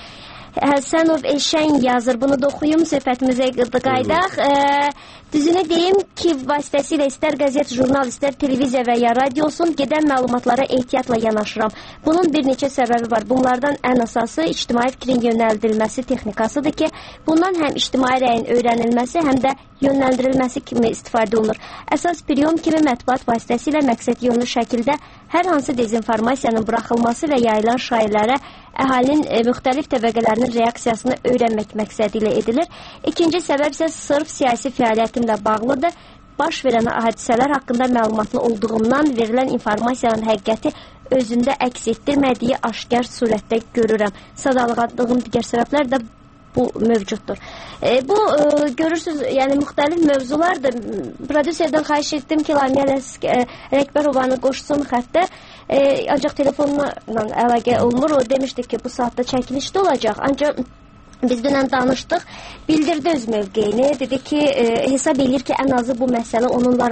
Həsənov Eşən yazır. Bunu da oxuyum, söhbətimizə qaydaq. Düzünü deyim ki, vasitəsilə istər qəzet, jurnal, istər televiziya və ya radio olsun, gedən məlumatlara ehtiyatla yanaşıram. Bunun bir neçə səbəbi var. Bunlardan ən əsası ictimai fikrin yönəldilməsi texnikasıdır ki, bundan həm ictimai rəyin öyrənilməsi, həm də yönləndirilməsi kimi istifadə olunur. Əsas priom kimi mətbuat vasitəsilə məqsəd yönlü şəkildə hər hansı dezinformasiyanın buraxılması və yayılan şairlərə əhalinin müxtəlif təbəqələrinin reaksiyasını öyrənmək məqsədi ilə edilir. İkinci səbəb isə sırf siyasi fəaliyyətimlə bağlıdır. Baş verən hadisələr haqqında məlumatlı olduğumdan verilən informasiyanın həqiqəti özündə əks etdirmədiyi aşkar surətdə görürəm. Sadaladığım digər səbəblər də bu mövcuddur. Bu görürsünüz, yəni müxtəlif mövzulardır. Prodüserdən xahiş etdim ki, Lamiyə Rəkbərovanı qoşsun xəttə. Ancaq telefonla əlaqə olmur. O demişdi ki, bu saatda çəkilişdə olacaq. Ancaq biz dünən danışdıq, bildirdi öz mövqeyini, dedi ki, hesab edir ki, ən azı bu məsələ onunla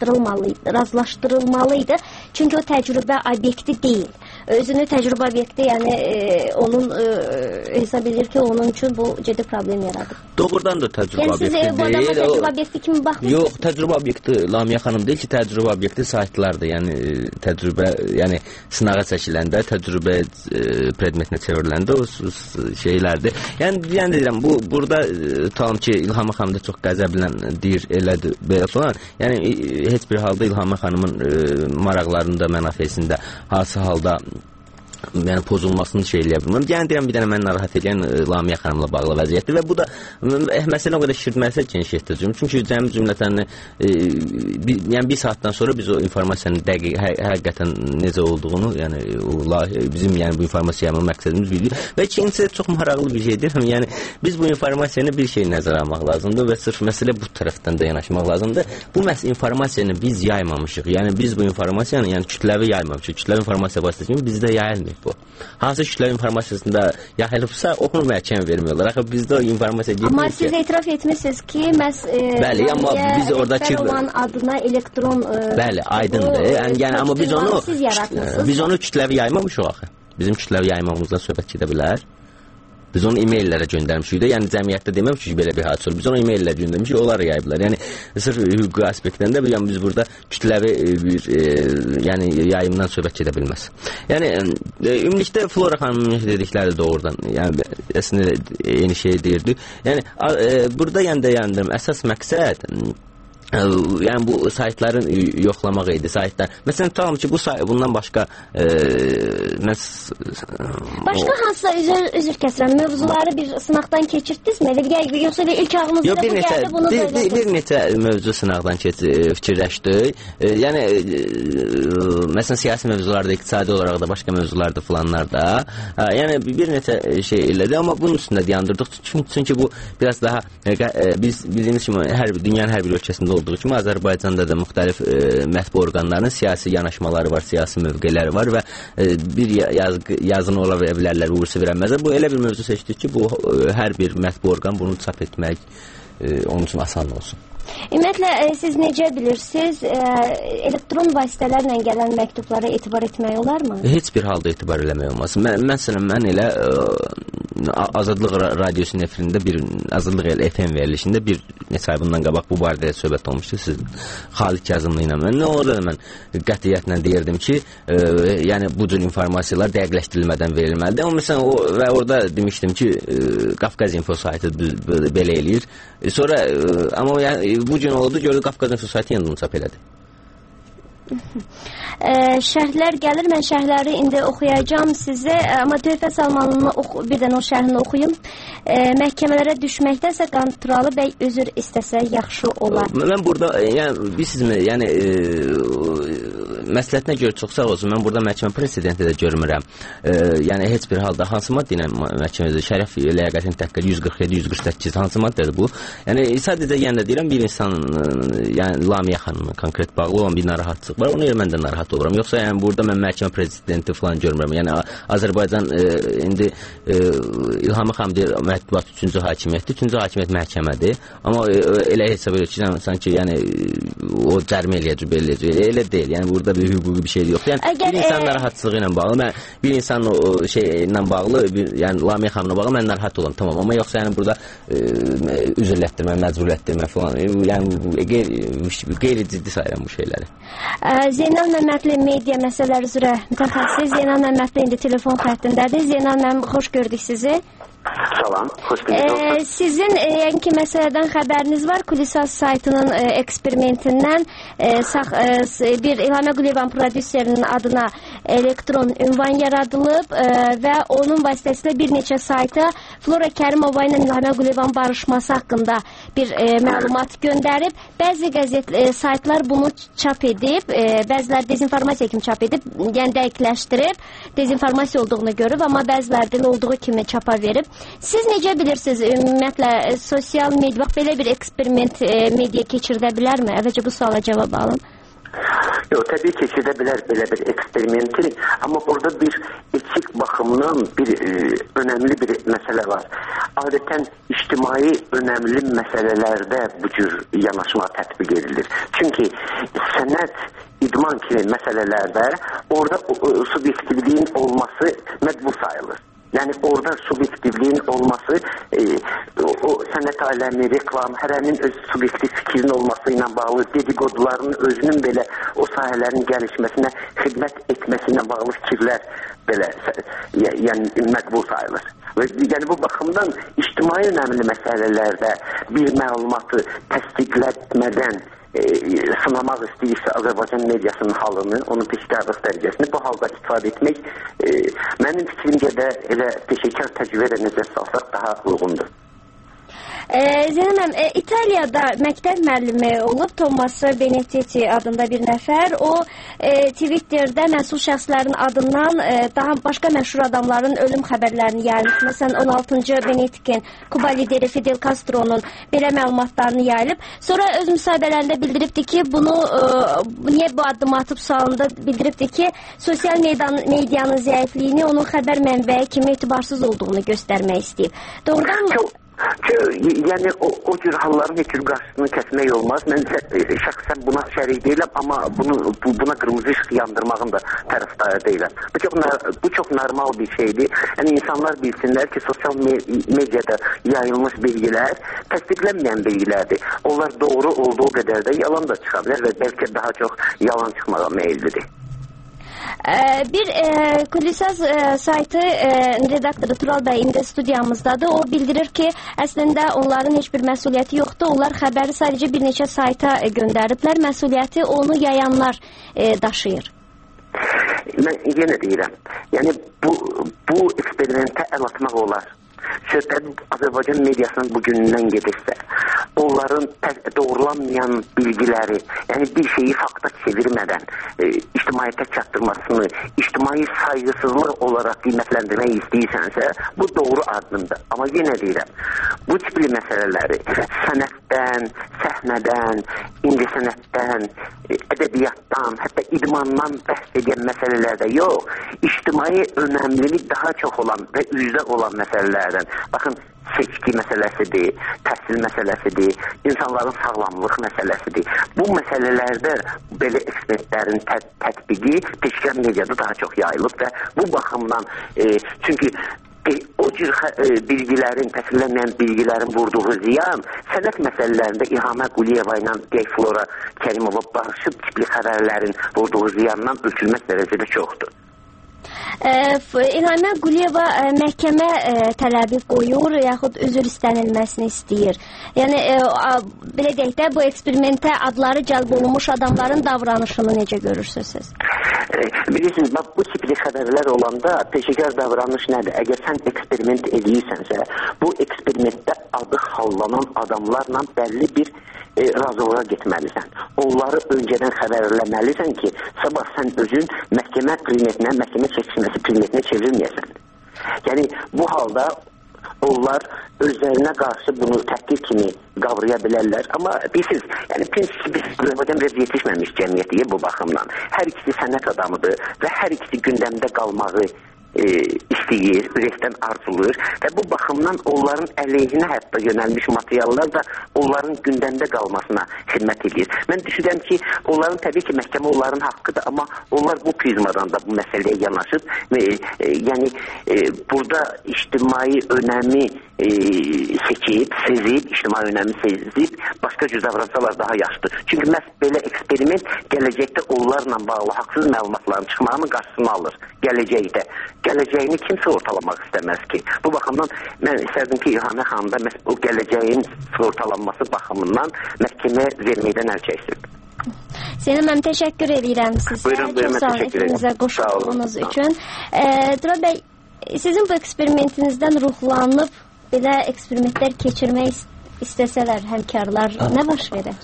razılaşdırılmalıydı. Çünki o təcrübə obyekti deyil. Özünü təcrübə obyekti, yəni onun hesab edir ki, onun üçün bu ciddi problem yaradır. Doğrudan da təcrübə obyekti deyil. Yəni siz bu adama təcrübə obyekti kimi baxmısınız? Yox, təcrübə obyekti Lamiyə xanım deyil ki, təcrübə obyekti saytlardır. Yəni təcrübə, yəni sınağa çəkiləndə, təcrübə predmetinə çevriləndə o şeylərdir. Yəni deyirəm, burada tam ki, İlhamə xanım da çox qəzəblə deyir, elədir, belə falan. Yəni heç bir halda İlhamə xanımın maraqlarında, mənafesində, hansı halda yəni pozulmasını şey eləyə bilməm. Yəni deyirəm, bir dənə mən narahat edən Lamiyə xanımla bağlı vəziyyətdir və bu da məsələ o qədər şişirməsə geniş etdirəcəm. Çünki cümlətən yəni bir saatdan sonra biz o informasiyanın dəqiq həqiqətən necə olduğunu, yəni bizim yəni bu informasiya yayma məqsədimiz bilir. Və ikincisi çox maraqlı bir şeydir. Yəni biz bu informasiyanı bir şey nəzərə almaq lazımdır və sırf məsələ bu tərəfdən də yanaşmaq lazımdır. Bu informasiyanı biz yaymamışıq. Yəni biz bu informasiyanı yəni kütləvi yaymamışıq. Kütləvi informasiya vasitəsilə bizdə yayılmır bu. Hansı kütləvi informasiyasında yayılıbsa onu məhkəmə vermiyorlar. Axı bizdə o informasiya getmir. Amma siz etiraf etmişsiniz ki, bəli, amma biz oradakı adına elektron bəli, aydındır. Yəni amma biz onu kütləvi yaymamışıq axı. Bizim kütləvi yaymamızda söhbət gedə bilər. Biz onu e-maillərə göndərmişik də, yəni cəmiyyətdə deməmişik ki, belə bir hadisə olur. Biz onu e-maillərə göndərmişik, onlar yayıblar. Yəni sırf hüquqi aspektdən də yəni biz burada kütləvi bir yəni yayımdan söhbət gedə bilməz. Yəni ümumilikdə Flora xanımın dedikləri doğrudan, yəni əslində eyni şey deyirdi. Yəni burada yəni əsas məqsəd yəni bu saytların yoxlamağı idi, saytlar. Məsələn, tutalım ki, bundan başqa başqa hansısa üzr kəsirəm, mövzuları bir sınaqdan keçirdinizmi? Yoxsa ilk ağınızda bu gəldi, bunu söylədiniz? Bir neçə mövzu sınaqdan fikirləşdik. Yəni, məsələn, siyasi mövzularda, iqtisadi olaraq da, başqa mövzularda falanlar da. Yəni, bir neçə şey elədi, amma bunun üstündə dayandırdıq. Çünki bu biraz daha, biz bildiyiniz kimi, dünyanın hər bir ölkəsində olduğu kimi Azərbaycanda da müxtəlif mətbu orqanlarının siyasi yanaşmaları var, siyasi mövqeləri var və bir yazını ola bilərlər, uğursu verəməzlər. Bu elə bir mövzu seçdik ki, bu hər bir mətbu orqan bunu çap etmək onun üçün asan olsun. Ümumiyyətlə, siz necə bilirsiniz, elektron vasitələrlə gələn məktublara etibar etmək olarmı? Heç bir halda etibar eləmək olmaz. Məsələn, mən elə Azadlıq radiosunun efirində Azadlıq FM verilişində bir neçə ay bundan qabaq bu barədə söhbət olmuşdu. Siz Xalid Kazımlı ilə mən. Orada da mən qətiyyətlə deyirdim ki, yəni bu cür informasiyalar dəqiqləşdirilmədən verilməlidir. Amma məsələn, və orada demişdim ki, Qafqaz Info saytı belə eləyir. Sonra, amma bu gün oldu, gördü Qafqaz Info saytı yenə bunu çap elədi. Şərhlər gəlir, mən şərhləri indi oxuyacağım sizə, amma Töhfə Salmanını birdən o şərhini oxuyum. Məhkəmələrə düşməkdəsə Qanturalı bəy üzr istəsə yaxşı olar. Mən burada, yəni bilirsizmi, yəni məsləhətinə görə çox sağ olsun, mən burada məhkəmə presidenti də görmürəm. Yəni heç bir halda hansı maddə ilə məhkəmədə şərəf ləyaqətin təhqiri 147-148 hansı maddədir bu? Yəni sadəcə yenə deyirəm, bir insanın, yəni Lamiyə xanımın konkret bağlı olan bir narahatlıq var, onu mən də narahat oluram. Yoxsa yəni burada mən məhkəmə prezidenti falan görmürəm. Yəni Azərbaycan indi İlhamı xanım deyir, mətbuat 3-cü hakimiyyətdir, 3-cü hakimiyyət məhkəmədir. Amma elə hesab edir ki, sanki yəni o cərimə eləyəcək, elə deyil. Yəni burada bir hüquqi bir şey yoxdur. Yəni bir insan narahatçılığı ilə bağlı, mən bir insan o şeylə bağlı, yəni Lamiyə xanımla bağlı mən narahat olam, tamam. Amma yoxsa yəni burada üzrlətdirmə, məcburiyyətdirmə falan, yəni qeyri-ciddi sayıram bu şeyləri. Zeynal Məmmədli media məsələləri üzrə mütəxəssis Zeynal Məmmədli indi telefon xəttindədir. Zeynal mənim xoş gördük sizi. Salam, xoş gördük. Sizin yəni ki, məsələdən xəbəriniz var. Kulisas saytının eksperimentindən bir İlhamə Quliyevan prodüserinin adına elektron ünvan yaradılıb və onun vasitəsilə bir neçə sayta Flora Kərimova ilə İlhamə Quliyevan barışması haqqında bir məlumat göndərib. Bəzi saytlar bunu çap edib, bəzilər dezinformasiya kimi çap edib, yəni dəqiqləşdirib, dezinformasiya olduğunu görüb, amma bəzilər də olduğu kimi çapa verib. Siz necə bilirsiniz, ümumiyyətlə, sosial media, belə bir eksperiment media keçirdə bilərmi? Əvvəlcə bu suala cavab alın. Yox, təbii keçirdə bilər belə bir eksperimenti, amma burada bir etik baxımdan bir önəmli bir məsələ var. Adətən ictimai önəmli məsələlərdə bu cür yanaşma tətbiq edilir. Çünki sənət, idman kimi məsələlərdə orada subyektivliyin olması mətbu sayılır. Yəni orada subyektivliyin olması, o sənət aləmi, reklam, hərənin öz subyektiv fikrin olması ilə bağlı, dedikoduların özünün belə o sahələrin gəlişməsinə, xidmət etməsinə bağlı fikirlər belə, yəni məqbul sayılır. Yəni bu baxımdan ictimai önəmli məsələlərdə bir məlumatı təsdiqlətmədən sınamaq istəyirsə Azərbaycan mediasının halını, onun peşkarlıq dərəcəsini bu halda istifadə etmək mənim fikrimcə də elə peşəkar təcrübəyə nəzər salsaq daha uyğundur. Zeynəm, İtaliyada məktəb müəllimi olub Thomas Benedetti adında bir nəfər. O Twitterdə məsul şəxslərin adından daha başqa məşhur adamların ölüm xəbərlərini yayılıb. Məsələn, 16-cı Benediktin, Kuba lideri Fidel Castro'nun belə məlumatlarını yayılıb. Sonra öz müsahibələrində bildiribdi ki, bunu niyə bu addımı atıb sualında bildiribdi ki, sosial medianın zəifliyini onun xəbər mənbəyi kimi etibarsız olduğunu göstərmək istəyib. Doğrudan mı? Yəni o cür halların heç cür qarşısını kəsmək olmaz. Mən şəxsən buna şərik deyiləm, amma buna qırmızı işıq yandırmağın da tərəfdarı deyiləm. Bu çox normal bir şeydir. Yəni insanlar bilsinlər ki, sosial mediada yayılmış bilgilər təsdiqlənməyən bilgilərdir. Onlar doğru olduğu qədər də yalan da çıxa bilər və bəlkə daha çox yalan çıxmağa meyillidir. Bir Kulisaz saytı redaktoru Tural bəy indi studiyamızdadır. O bildirir ki, əslində onların heç bir məsuliyyəti yoxdur. Onlar xəbəri sadəcə bir neçə sayta göndəriblər. Məsuliyyəti onu yayanlar daşıyır. Mən yenə deyirəm, yəni bu eksperimentə əl atmaq olar. Söhbət Azərbaycan mediasının bugündən gedirsə, onların doğrulanmayan bilgiləri, yəni bir şeyi fakta çevirmədən ictimaiyyətə çatdırmasını, ictimai saygısızlıq olaraq qiymətləndirmək istəyirsənsə, bu doğru addımdır. Amma yenə deyirəm, bu tipli məsələləri sənətdən, səhnədən, incəsənətdən, ədəbiyyatdan, hətta idmandan bəhs edən məsələlərdə yox, ictimai önəmliliyi daha çox olan və üzdə olan məsələlərdən. Baxın, seçki məsələsidir, təhsil məsələsidir, insanların sağlamlıq məsələsidir. Bu məsələlərdə belə ekspertlərin tətbiqi peşəkar mediada daha çox yayılıb və bu baxımdan, çünki o cür bilgilərin, təsvirlənməyən bilgilərin vurduğu ziyan sənət məsələlərində İlhamə Quliyeva ilə Flora Kərimova barışıb tipli xəbərlərin vurduğu ziyandan ölçülməz dərəcədə çoxdur. İlhamə Quliyeva məhkəmə tələbi qoyur, yaxud üzr istənilməsini istəyir. Yəni, belə deyək də, bu eksperimentə adları cəlb olunmuş adamların davranışını necə görürsünüz siz? Bilirsiniz, bu tipli xəbərlər olanda peşəkar davranış nədir? Əgər sən eksperiment edirsənsə, bu eksperimentdə adı xallanan adamlarla bəlli bir razılığa getməlisən. Onları öncədən xəbərləməlisən ki, sabah sən özün məhkəmə primetinə, məhkəmə çəkilməsi primetinə çevrilməyəsən. Yəni, bu halda onlar özlərinə qarşı bunu təhqir kimi qavraya bilərlər. Amma bilirsiniz, yəni prinsipi Azərbaycan biraz yetişməmiş cəmiyyətiyə bu baxımdan. Hər ikisi sənət adamıdır və hər ikisi gündəmdə qalmağı istəyir, ürəkdən arzulur və bu baxımdan onların əleyhinə hətta yönəlmiş materiallar da onların gündəmdə qalmasına xidmət edir. Mən düşünürəm ki, onların təbii ki, məhkəmə onların haqqıdır, amma onlar bu prizmadan da bu məsələyə yanaşıb, yəni burada ictimai önəmi seçib, sezib, ictimai önəmi sezib, başqa cür davransalar daha yaxşıdır. Çünki məhz belə eksperiment gələcəkdə onlarla bağlı haqsız məlumatların çıxmağının qarşısını alır. Gələcəyini kimsə ortalamaq istəməz ki. Bu baxımdan mən istərdim ki, İlhamə xanım da o gələcəyin ortalanması baxımından məhkəməyə verməkdən əl çəksin. Senin təşəkkür edirəm sizə. Buyurun, çox sağ olun efenizə qoşulduğunuz üçün. Tural bəy, sizin bu eksperimentinizdən ruhlanıb belə eksperimentlər keçirmək istəsələr həmkarlar nə baş verir?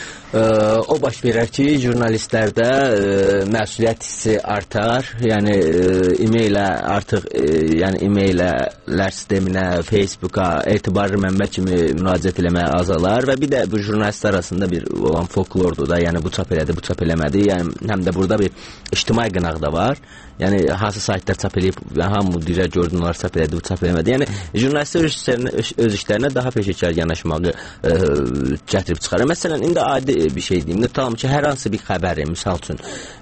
O baş verər ki, jurnalistlərdə məsuliyyət hissi artar. Yəni e-maillə artıq e-maillər sisteminə, Facebooka etibarlı mənbə kimi müraciət eləməyə azalar və bir də bu jurnalistlər arasında bir olan folklordur da, yəni bu çap elədi, bu çap eləmədi. Yəni həm də burada bir ictimai qınaq da var. Yəni hansı saytlar çap eləyib, hamı digər gördün onlar çap elədi, bu çap eləmədi. Yəni jurnalistlər öz işlərinə daha peşəkar yanaşmağı gətirib çıxarır. Məsələn, indi adi bir şey deyim. Tutalım ki, hər hansı bir xəbəri, misal üçün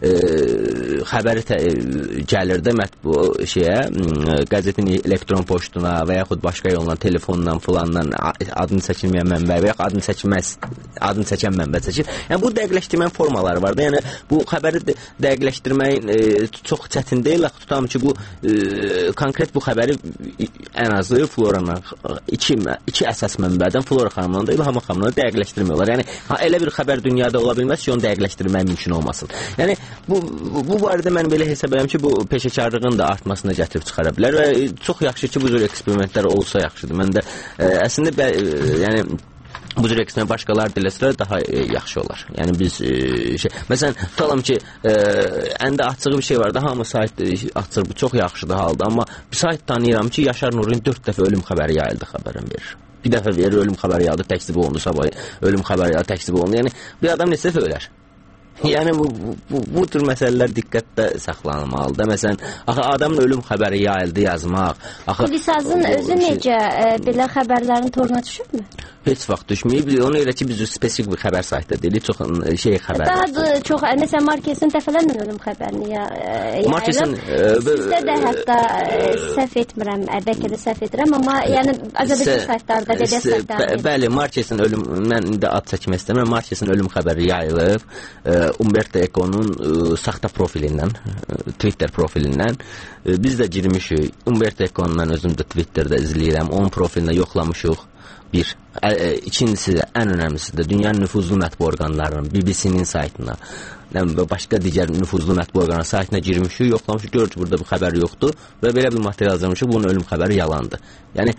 xəbəri gəlir də mətbu şeyə, qəzetin elektron poçtuna və yaxud başqa yolla, telefondan, filandan adını çəkilməyən mənbə və yaxud adını çəkən mənbə çəkir. Yəni bu dəqiqləşdirmənin formaları var da. Yəni bu xəbəri dəqiqləşdirməyin çox çətin deyil. Tutalım ki, bu konkret bu xəbəri ən azı Floranın iki əsas mənbədən Flora xanımdan da İlhamə xanımdan dəqiqləşdirmiyorlar. Yəni elə bir xəbər dünyada ola bilməz ki, onu dəqiqləşdirmək mümkün olmasın. Yəni bu barədə mən belə hesab edirəm ki, bu peşəkarlığın da artmasına gətirib çıxara bilər və çox yaxşı ki, bu cür eksperimentlər olsa yaxşıdır. Mən də əslində yəni bu cür eksperiment başqalar diləsələr daha yaxşı olar. Yəni biz məsələn tutalım ki, əndə açığı bir şey var da, hamı sayt açır, bu çox yaxşıdır halda, amma bir sayt tanıyıram ki, Yaşar Nuri'nin 4 dəfə ölüm xəbəri yayıldı xəbərin verir. Bir dəfə verir, ölüm xəbəri yayıldı, təkzib olundu, sabah ölüm xəbəri yayıldı, təkzib olundu. Yəni bir adam neçə dəfə ölər? Yəni bu tür məsələlər diqqətdə saxlanılmalıdır. Məsələn, axı adamın ölüm xəbəri yayıldı yazmaq. Kulisazın özü necə belə xəbərlərin toruna düşübmü? Heç vaxt düşməyib. Ona görə ki, biz spesifik bir xəbər saytı deyilik, çox xəbər. Daha çox, məsələn, Markesin dəfələrlə ölüm xəbərini yayılıb. Sizdə də hətta səhv etmirəm, bəlkə də səhv edirəm, amma yəni Azərbaycan saytlarda, dəqiq saytlarda. Bəli, Markesin ölüm, mən indi ad çəkmək istəmirəm, Markesin ölüm xəbəri yayılıb. Umberto Eco'nun saxta profilindən, Twitter profilindən biz də girmişik. Umberto Eco'nu mən özüm də Twitterdə izləyirəm. Onun profilinə yoxlamışıq. Bir. İkincisi də, ən önəmlisi də dünyanın nüfuzlu mətbu orqanlarının, BBC-nin saytına, başqa digər nüfuzlu mətbu orqanların saytına girmişik, yoxlamışıq, görürük burada bu xəbər yoxdur və belə bir material yazmışıq, bunun ölüm xəbəri yalandır. Yəni,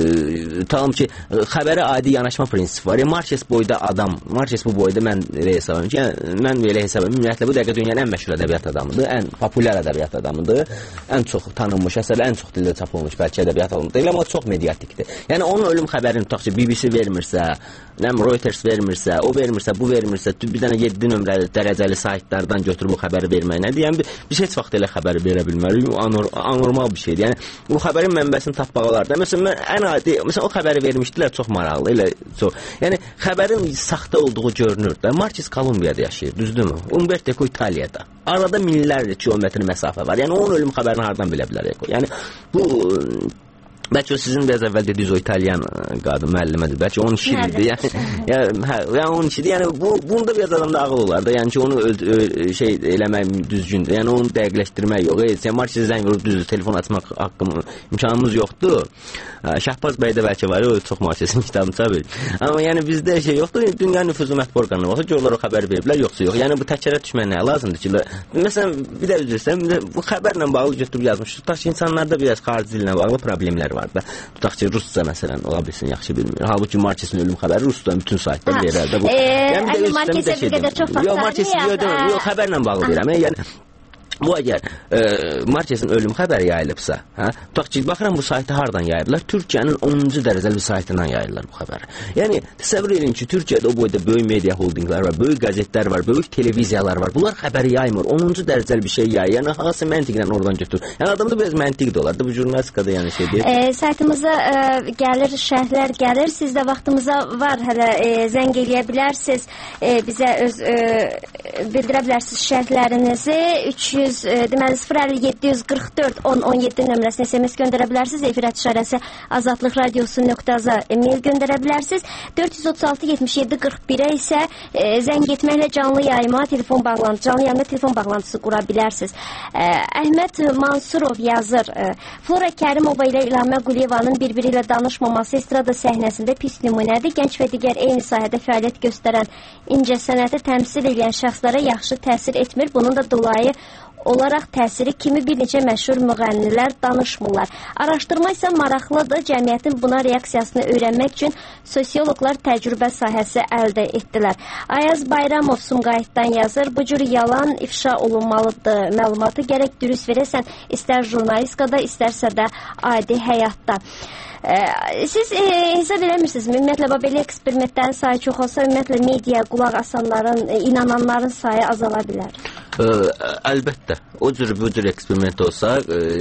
tamam ki, xəbərə adi yanaşma prinsipi var. Marques boyda adam, Marques bu boyda mən elə hesab edirəm ki, mən belə hesab edirəm, ümumiyyətlə bu dəqiqə dünyanın ən məşhur ədəbiyyat adamıdır, ən populyar ədəbiyyat adamıdır, ən çox tanınmış əsər, ən çox dildə çap olmuş bəlkə ədəbiyyat adamıdır, amma çox mediatikdir. Yəni, onun ölüm xəbərini tutaq ki, BBC vermirsə, Reuters vermirsə, o vermirsə, bu vermirsə, bir dənə 7 nömrəli dərəcəli saytlardan götürüb bu xəbəri vermək nədir? Yəni, biz heç vaxt elə xəbəri verə bilmərik, anormal bir şeydir. Yəni, bu xəbərin mənbəsini tapmaq olar da. Məsələn, ən adi, o xəbəri vermişdilər, çox maraqlı, elə çox. Yəni, xəbərin saxta olduğu görünür də. Marques Kolumbiyada yaşayır, düzdürmü? Umberto Eco İtaliyada. Arada minlərlə kilometr məsafə var. Yəni, onun ölüm xəbərini hardan bilə bilər Eco? Yəni, bu... Bəlkə o sizin biraz əvvəl dediyiniz o İtalyan qadın müəllimədir. Bəlkə onun işidir. Yəni onun işidir. Yəni bunda biraz adamda ağıl olar da. Yəni ki onu eləmək düzgündür. Yəni onu dəqiqləşdirmək yox. Sən Marques zəng vurub düzdür telefon açmaq imkanımız yoxdur. Şahbaz bəy də bəlkə var. O çox Marques'in kitabını çap edir. Amma yəni bizdə şey yoxdur. Dünya nüfuzu mətbu orqanı var. Görürlər o xəbər veriblər yoxsa yox. Yəni bu təkərə düşmək nə lazımdır ki? Məsələn bir də üzrsən bu xəbərlə bağlı götürüb yazmış. Tutaq ki insanlarda biraz xarici dillə bağlı problemlər var da. Tutaq ki, Rusca məsələn, ola bilsin, yaxşı bilmir. Halbuki Marques'in ölüm xəbəri Rusca bütün saytlar verir də bu. Yəni Marques'ə bir qədər çox vaxt yox, xəbərlə bağlı deyirəm. Yəni bu əgər Marques'in ölüm xəbəri yayılıbsa, tutaq ki, baxıram bu saytı hardan yayırlar? Türkiyənin 10-cu dərəcəli bir saytından yayırlar bu xəbəri. Yəni, təsəvvür edin ki, Türkiyədə o boyda böyük media holdinglər var, böyük qəzetlər var, böyük televiziyalar var. Bunlar xəbəri yaymır, 10-cu dərəcəli bir şey yayır. Yəni, hansı məntiqlə oradan götürür? Yəni, adamda biraz məntiq də olar da, bu jurnalistikada yəni şey deyil. Saytımıza gəlir, şərhlər gəlir. Sizdə vaxtımıza var, hələ zəng eləyə bilərsiniz, bizə öz bildirə bilərsiniz şərhlərinizi. Deməli 0744 1017 nömrəsinə SMS göndərə bilərsiniz. Efir işarəsi azadlıqradiosu.az e-mail göndərə bilərsiniz. 436 77 41-ə isə zəng etməklə canlı yayıma telefon bağlantısı qura bilərsiniz. Əhməd Mansurov yazır. Flora Kərimova ilə İlham Quliyevanın bir-biri ilə danışmaması estrada səhnəsində pis nümunədir. Gənc və digər eyni sahədə fəaliyyət göstərən incəsənəti təmsil edən şəxslara yaxşı təsir etmir. Bunun da dolayı olaraq təsiri kimi bir neçə məşhur müğənnilər danışmırlar. Araşdırma isə maraqlıdır. Cəmiyyətin buna reaksiyasını öyrənmək üçün sosioloqlar təcrübə sahəsi əldə etdilər. Ayaz Bayramov Sumqayıtdan yazır. Bu cür yalan ifşa olunmalıdır. Məlumatı gərək dürüst verəsən, istər jurnalistikada, istərsə də adi həyatda. Siz hesab eləmirsiniz mi? Ümumiyyətlə, belə eksperimentlərin sayı çox olsa, ümumiyyətlə, media, qulaq asanların, inananların sayı azala bilər. Əlbəttə. O cür eksperiment olsa,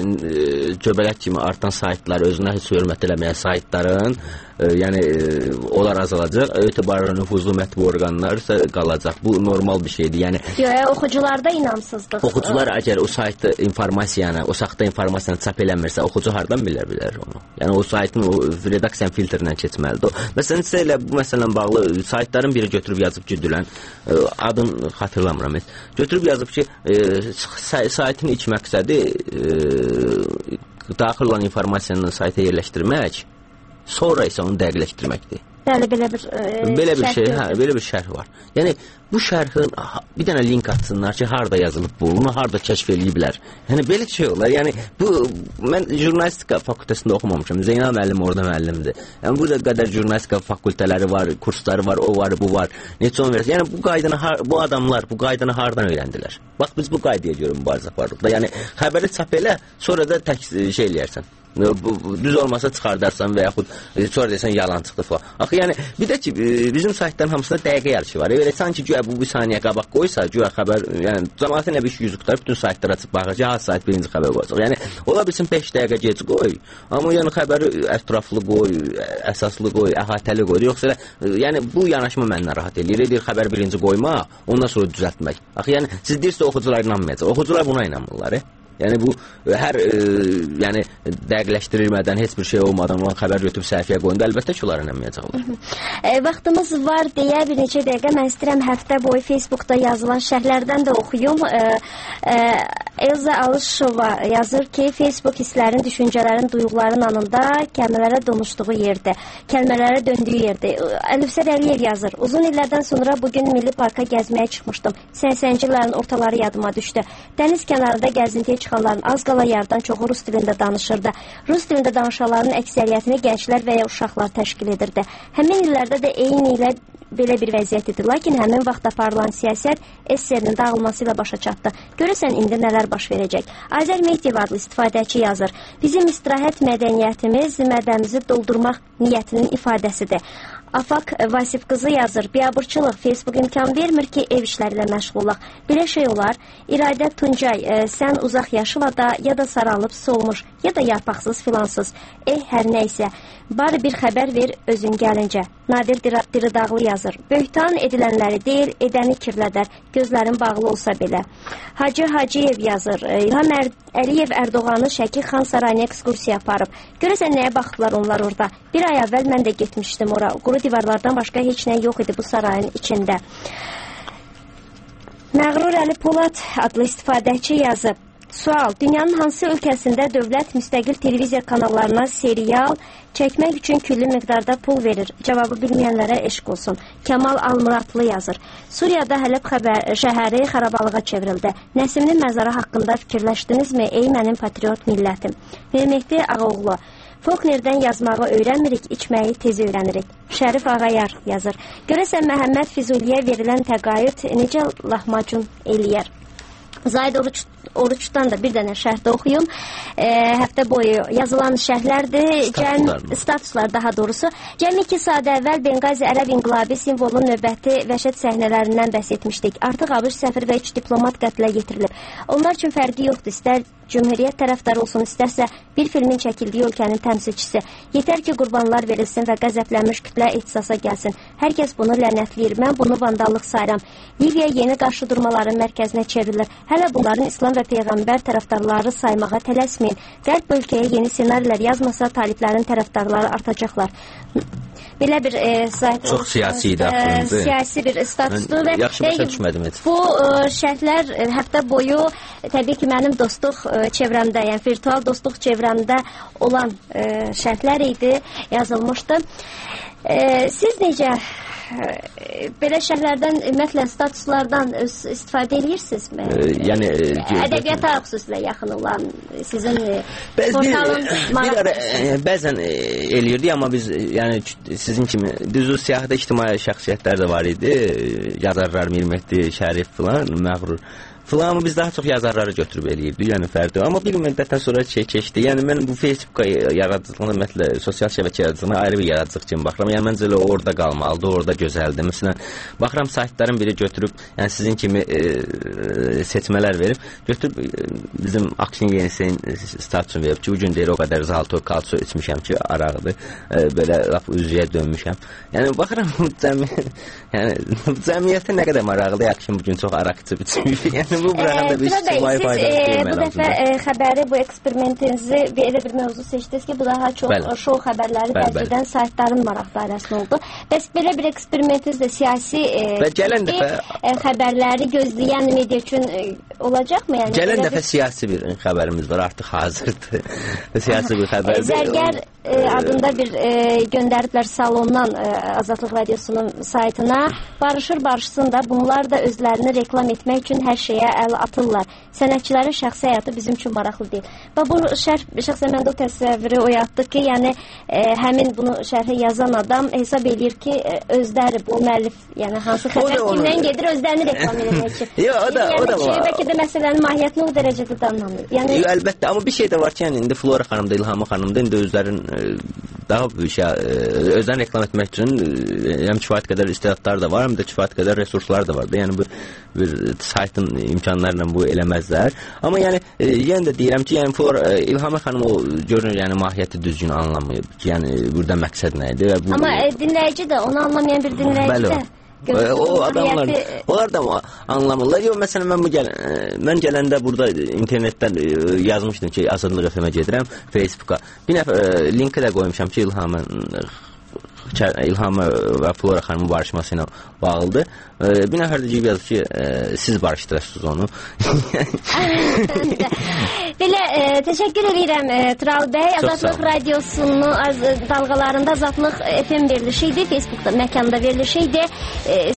göbələk kimi artan saytlar, özünə heç hörmət eləməyən saytların, yəni onlar azalacaq, etibarlı nüfuzlu mətbu orqanlar isə qalacaq. Bu normal bir şeydir. Yəni oxucularda inamsızlıq. Oxucular əgər o saytda informasiyanı, o saxta informasiyanı çap eləmirsə, oxucu hardan bilər onu? Yəni o saytın o redaksiya filtrindən keçməlidir. Məsələn, sizə bu məsələn bağlı saytların biri götürüb yazıb ki, adını xatırlamıram. Götürüb yazıb ki, saytın ilk məqsədi daxil olan informasiyanı sayta yerləşdirmək, sonra isə onu dəqiqləşdirməkdir. Belə bir şərh var. Yəni bu şərhin bir dənə link atsınlar ki, harda yazılıb bu, bunu harda kəşf eləyiblər. Yəni belə şey olar. Yəni bu mən jurnalistika fakültəsində oxumamışam. Zeynal müəllim orada müəllimdir. Yəni burada qədər jurnalistika fakültələri var, kursları var, o var, bu var. Neçə universitet. Yəni bu adamlar bu qaydanı hardan öyrəndilər? Bax biz bu qaydaya görə mübarizə aparırıq da. Yəni xəbəri çap elə, sonra da tək şey eləyərsən. Düz olmasa çıxardarsan və yaxud sonra desən yalan çıxdı falan. Axı yəni bir də ki bizim saytların hamısında dəqiqə yarışı var. Elə sanki güya bu bir saniyə qabaq qoysa, güya xəbər, yəni cəmaətin bir yüzü qutar, bütün saytlara açıb baxacaq, ha sayt birinci xəbər qoyacaq. Yəni ola bilsin 5 dəqiqə gec qoy, amma yəni xəbəri ətraflı qoy, əsaslı qoy, əhatəli qoy. Yoxsa yəni bu yanaşma məni narahat eləyir. Deyir xəbər birinci qoymaq, ondan sonra düzəltmək. Axı yəni siz deyirsiniz oxucular inanmayacaq. Oxucular buna inanmırlar. Yəni bu hər yəni dəqiqləşdirilmədən, heç bir şey olmadan olan xəbər götürüb səhifəyə qoyunda əlbəttə ki, onlara inanmayacaqlar. Vaxtımız var deyə bir neçə dəqiqə mən istəyirəm həftə boyu Facebookda yazılan şərhlərdən də oxuyum. Elza Alışova yazır ki, Facebook hisslərin, düşüncələrin, duyğuların anında kəlmələrə dönüşdüyü yerdə, kəlmələrə döndüyü yerdə. Əlifsər Əliyev yazır. Uzun illərdən sonra bugün Milli Parka gəzməyə çıxmışdım. 80-ci illərin ortaları yadıma düşdü. Dəniz kənarında gəzintiyə çıxanların az qala yarıdan çoxu rus dilində danışırdı. Rus dilində danışanların əksəriyyətini gənclər və ya uşaqlar təşkil edirdi. Həmin illərdə də eyni ilə belə bir vəziyyət idi. Lakin həmin vaxt aparılan siyasət SSR-nin dağılması ilə başa çatdı. Görəsən indi nələr baş verəcək? Azər Mehdiyev adlı istifadəçi yazır. Bizim istirahət mədəniyyətimiz mədəmizi doldurmaq niyyətinin ifadəsidir. Afaq Vasif qızı yazır. Biabırçılıq Facebook imkan vermir ki, ev işlərlə məşğul olaq. Belə şey olar. İradə Tuncay, sən uzaq yaşılada ya da saralıb solmuş, ya da yarpaqsız filansız. Hər nəysə. Bari bir xəbər ver özün gəlincə. Nadir Diridağlı yazır. Böhtan edilənləri deyil, edəni kirlədər. Gözlərin bağlı olsa belə. Hacı Hacıyev yazır. İlham Əliyev Ərdoğanı Şəki Xan Sarayına ekskursiya aparıb. Görəsən nəyə baxıblar onlar orada? Bir ay əvvəl mən də getmişdim ora. Quru divarlardan başqa heç nə yox idi bu sarayın içində. Məğrur Əli Polad adlı istifadəçi yazıb. Sual, dünyanın hansı ölkəsində dövlət müstəqil televiziya kanallarına serial çəkmək üçün küllü miqdarda pul verir? Cavabı bilməyənlərə eşq olsun. Kəmal Almuratlı yazır. Suriyada Hələb şəhəri xarabalığa çevrildi. Nəsimli məzarı haqqında fikirləşdinizmi? Ey mənim patriot millətim. Mehdi Ağaoğlu. Faulknerdən yazmağı öyrənmirik, içməyi tez öyrənirik. Şərif Ağayar yazır. Görəsən Məhəmməd Füzuliyə verilən təqaüd necə lahmacun eləyər? Zahid Oruçdan da bir dənə şərhdə oxuyum. Həftə boyu yazılan şərhlərdir. Statuslar daha doğrusu. Cəmi 2 saat əvvəl Benqazi Ərəb İnqilabı simvolunun növbəti vəhşət səhnələrindən bəhs etmişdik. Artıq ABŞ səfir və 3 diplomat qətlə yetirilib. Onlar üçün fərqi yoxdur. İstər Cümhuriyyət tərəfdarı olsun, istərsə bir filmin çəkildiyi ölkənin təmsilçisi. Yetər ki, qurbanlar verilsin və qəzəblənmiş kütlə ehtisasa gəlsin. Hər kəs bunu lənətləyir. Mən bunu vandallıq sayıram. Liviya yeni qarşı durmaların mərkəzinə çevrilir. Hələ bunların İslam və Peyğəmbər tərəfdarları saymağa tələsməyin. Qərb ölkəyə yeni senarilər yazmasa taliblərin tərəfdarları artacaqlar. Belə bir sayt çox siyasi idi axırıncı. Siyasi bir statusdur və yaxşı başa düşmədim heç. Bu şərhlər həftə boyu təbii ki, mənim dostluq çevrəmdə, yəni virtual dostluq çevrəmdə olan şərhlər idi, yazılmışdı. Siz necə belə şərhlərdən, ümumiyyətlə statuslardan istifadə edirsinizmi? Yəni ədəbiyyata xüsusilə yaxın olan sizin portalın bəzən eləyirdik, amma biz yəni sizin kimi düzü siyahıda ictimai şəxsiyyətlər də var idi. Yazarlar Mir Mehdi, Şərif filan, Məğrur filan, biz daha çox yazarları götürüb eləyirdik, yəni fərdi. Amma bir müddətdən sonra keçdi. Yəni mən bu Facebooka yaradıcılığına, ümumiyyətlə sosial şəbəkə yaradıcılığına ayrı bir yaradıcılıq kimi baxıram. Yəni məncə elə orada qalmalıdır, orada gözəldir. Məsələn, baxıram saytların biri götürüb, yəni sizin kimi seçmələr verib, götürüb bizim Akşin Yeniseyin statusunu verib ki, bu gün deyir o qədər zalto, kalço içmişəm ki, araqdır. Belə laf üzüyə dönmüşəm. Yəni baxıram cəmiyyətə nə qədər maraqlı, Akşin bugün çox araq içib içmiş. Yəni bu proqramda bir ictimai faydası deyil. Bu dəfə xəbəri, bu eksperimentinizi elə bir mövzu seçdiniz ki, bu daha çox şou xəbərləri tərcüdən saytların maraq dairəsində oldu. Bəs belə bir eksperimentiniz də siyasi xəbərləri gözləyən media üçün olacaqmı? Yəni gələn dəfə siyasi bir xəbərimiz var, artıq hazırdır. Siyasi bir xəbərdir. Zərgər adında bir göndəriblər salondan Azadlıq Radiosunun saytına. Barışsın da bunlar da özlərini reklam etmək üçün hər şeyə əl atırlar. Sənətçilərin şəxsi həyatı bizim üçün maraqlı deyil. Və bu şəxsən məndə o təsəvvürü oyatdı ki, yəni həmin bunu şərhə yazan adam hesab edir ki, özləri bu müəllif, yəni hansı xəbər kimdən gedir, özlərini reklam etmək üçün. Yox, o da var. Bəlkə də məsələnin mahiyyətini o dərəcədə də anlamır. Yəni əlbəttə, amma bir şey də var ki, yəni indi Flora xanım da, İlhamə xanım da indi özlərin daha özlərini reklam etmək üçün həm kifayət qədər istedadlar da var, həm də kifayət qədər resurslar da var da. Yəni bu bir saytın imkanlarla bu eləməzlər. Amma yəni yenə də deyirəm ki, yəni İlhamə xanım o görünür, yəni mahiyyəti düzgün anlamayıb ki, yəni burada məqsəd nə idi? Amma dinləyici də, onu anlamayan bir dinləyici də O adamlar, onlar da anlamırlar. Yox, məsələn, mən gələndə burada internetdən yazmışdım ki, Azadlıq FM-ə gedirəm, Facebook'a. Bir nəfər linki də qoymuşam ki, İlhamə və Flora xanımın barışması ilə bağlıdır. Bir nəfər də yazıb ki, siz barışdırırsınız onu. Belə, təşəkkür edirəm Tural bəy. Azadlıq Radiosunun dalğalarında Azadlıq FM verilişi idi, Facebook'da, məkanda verilişi idi.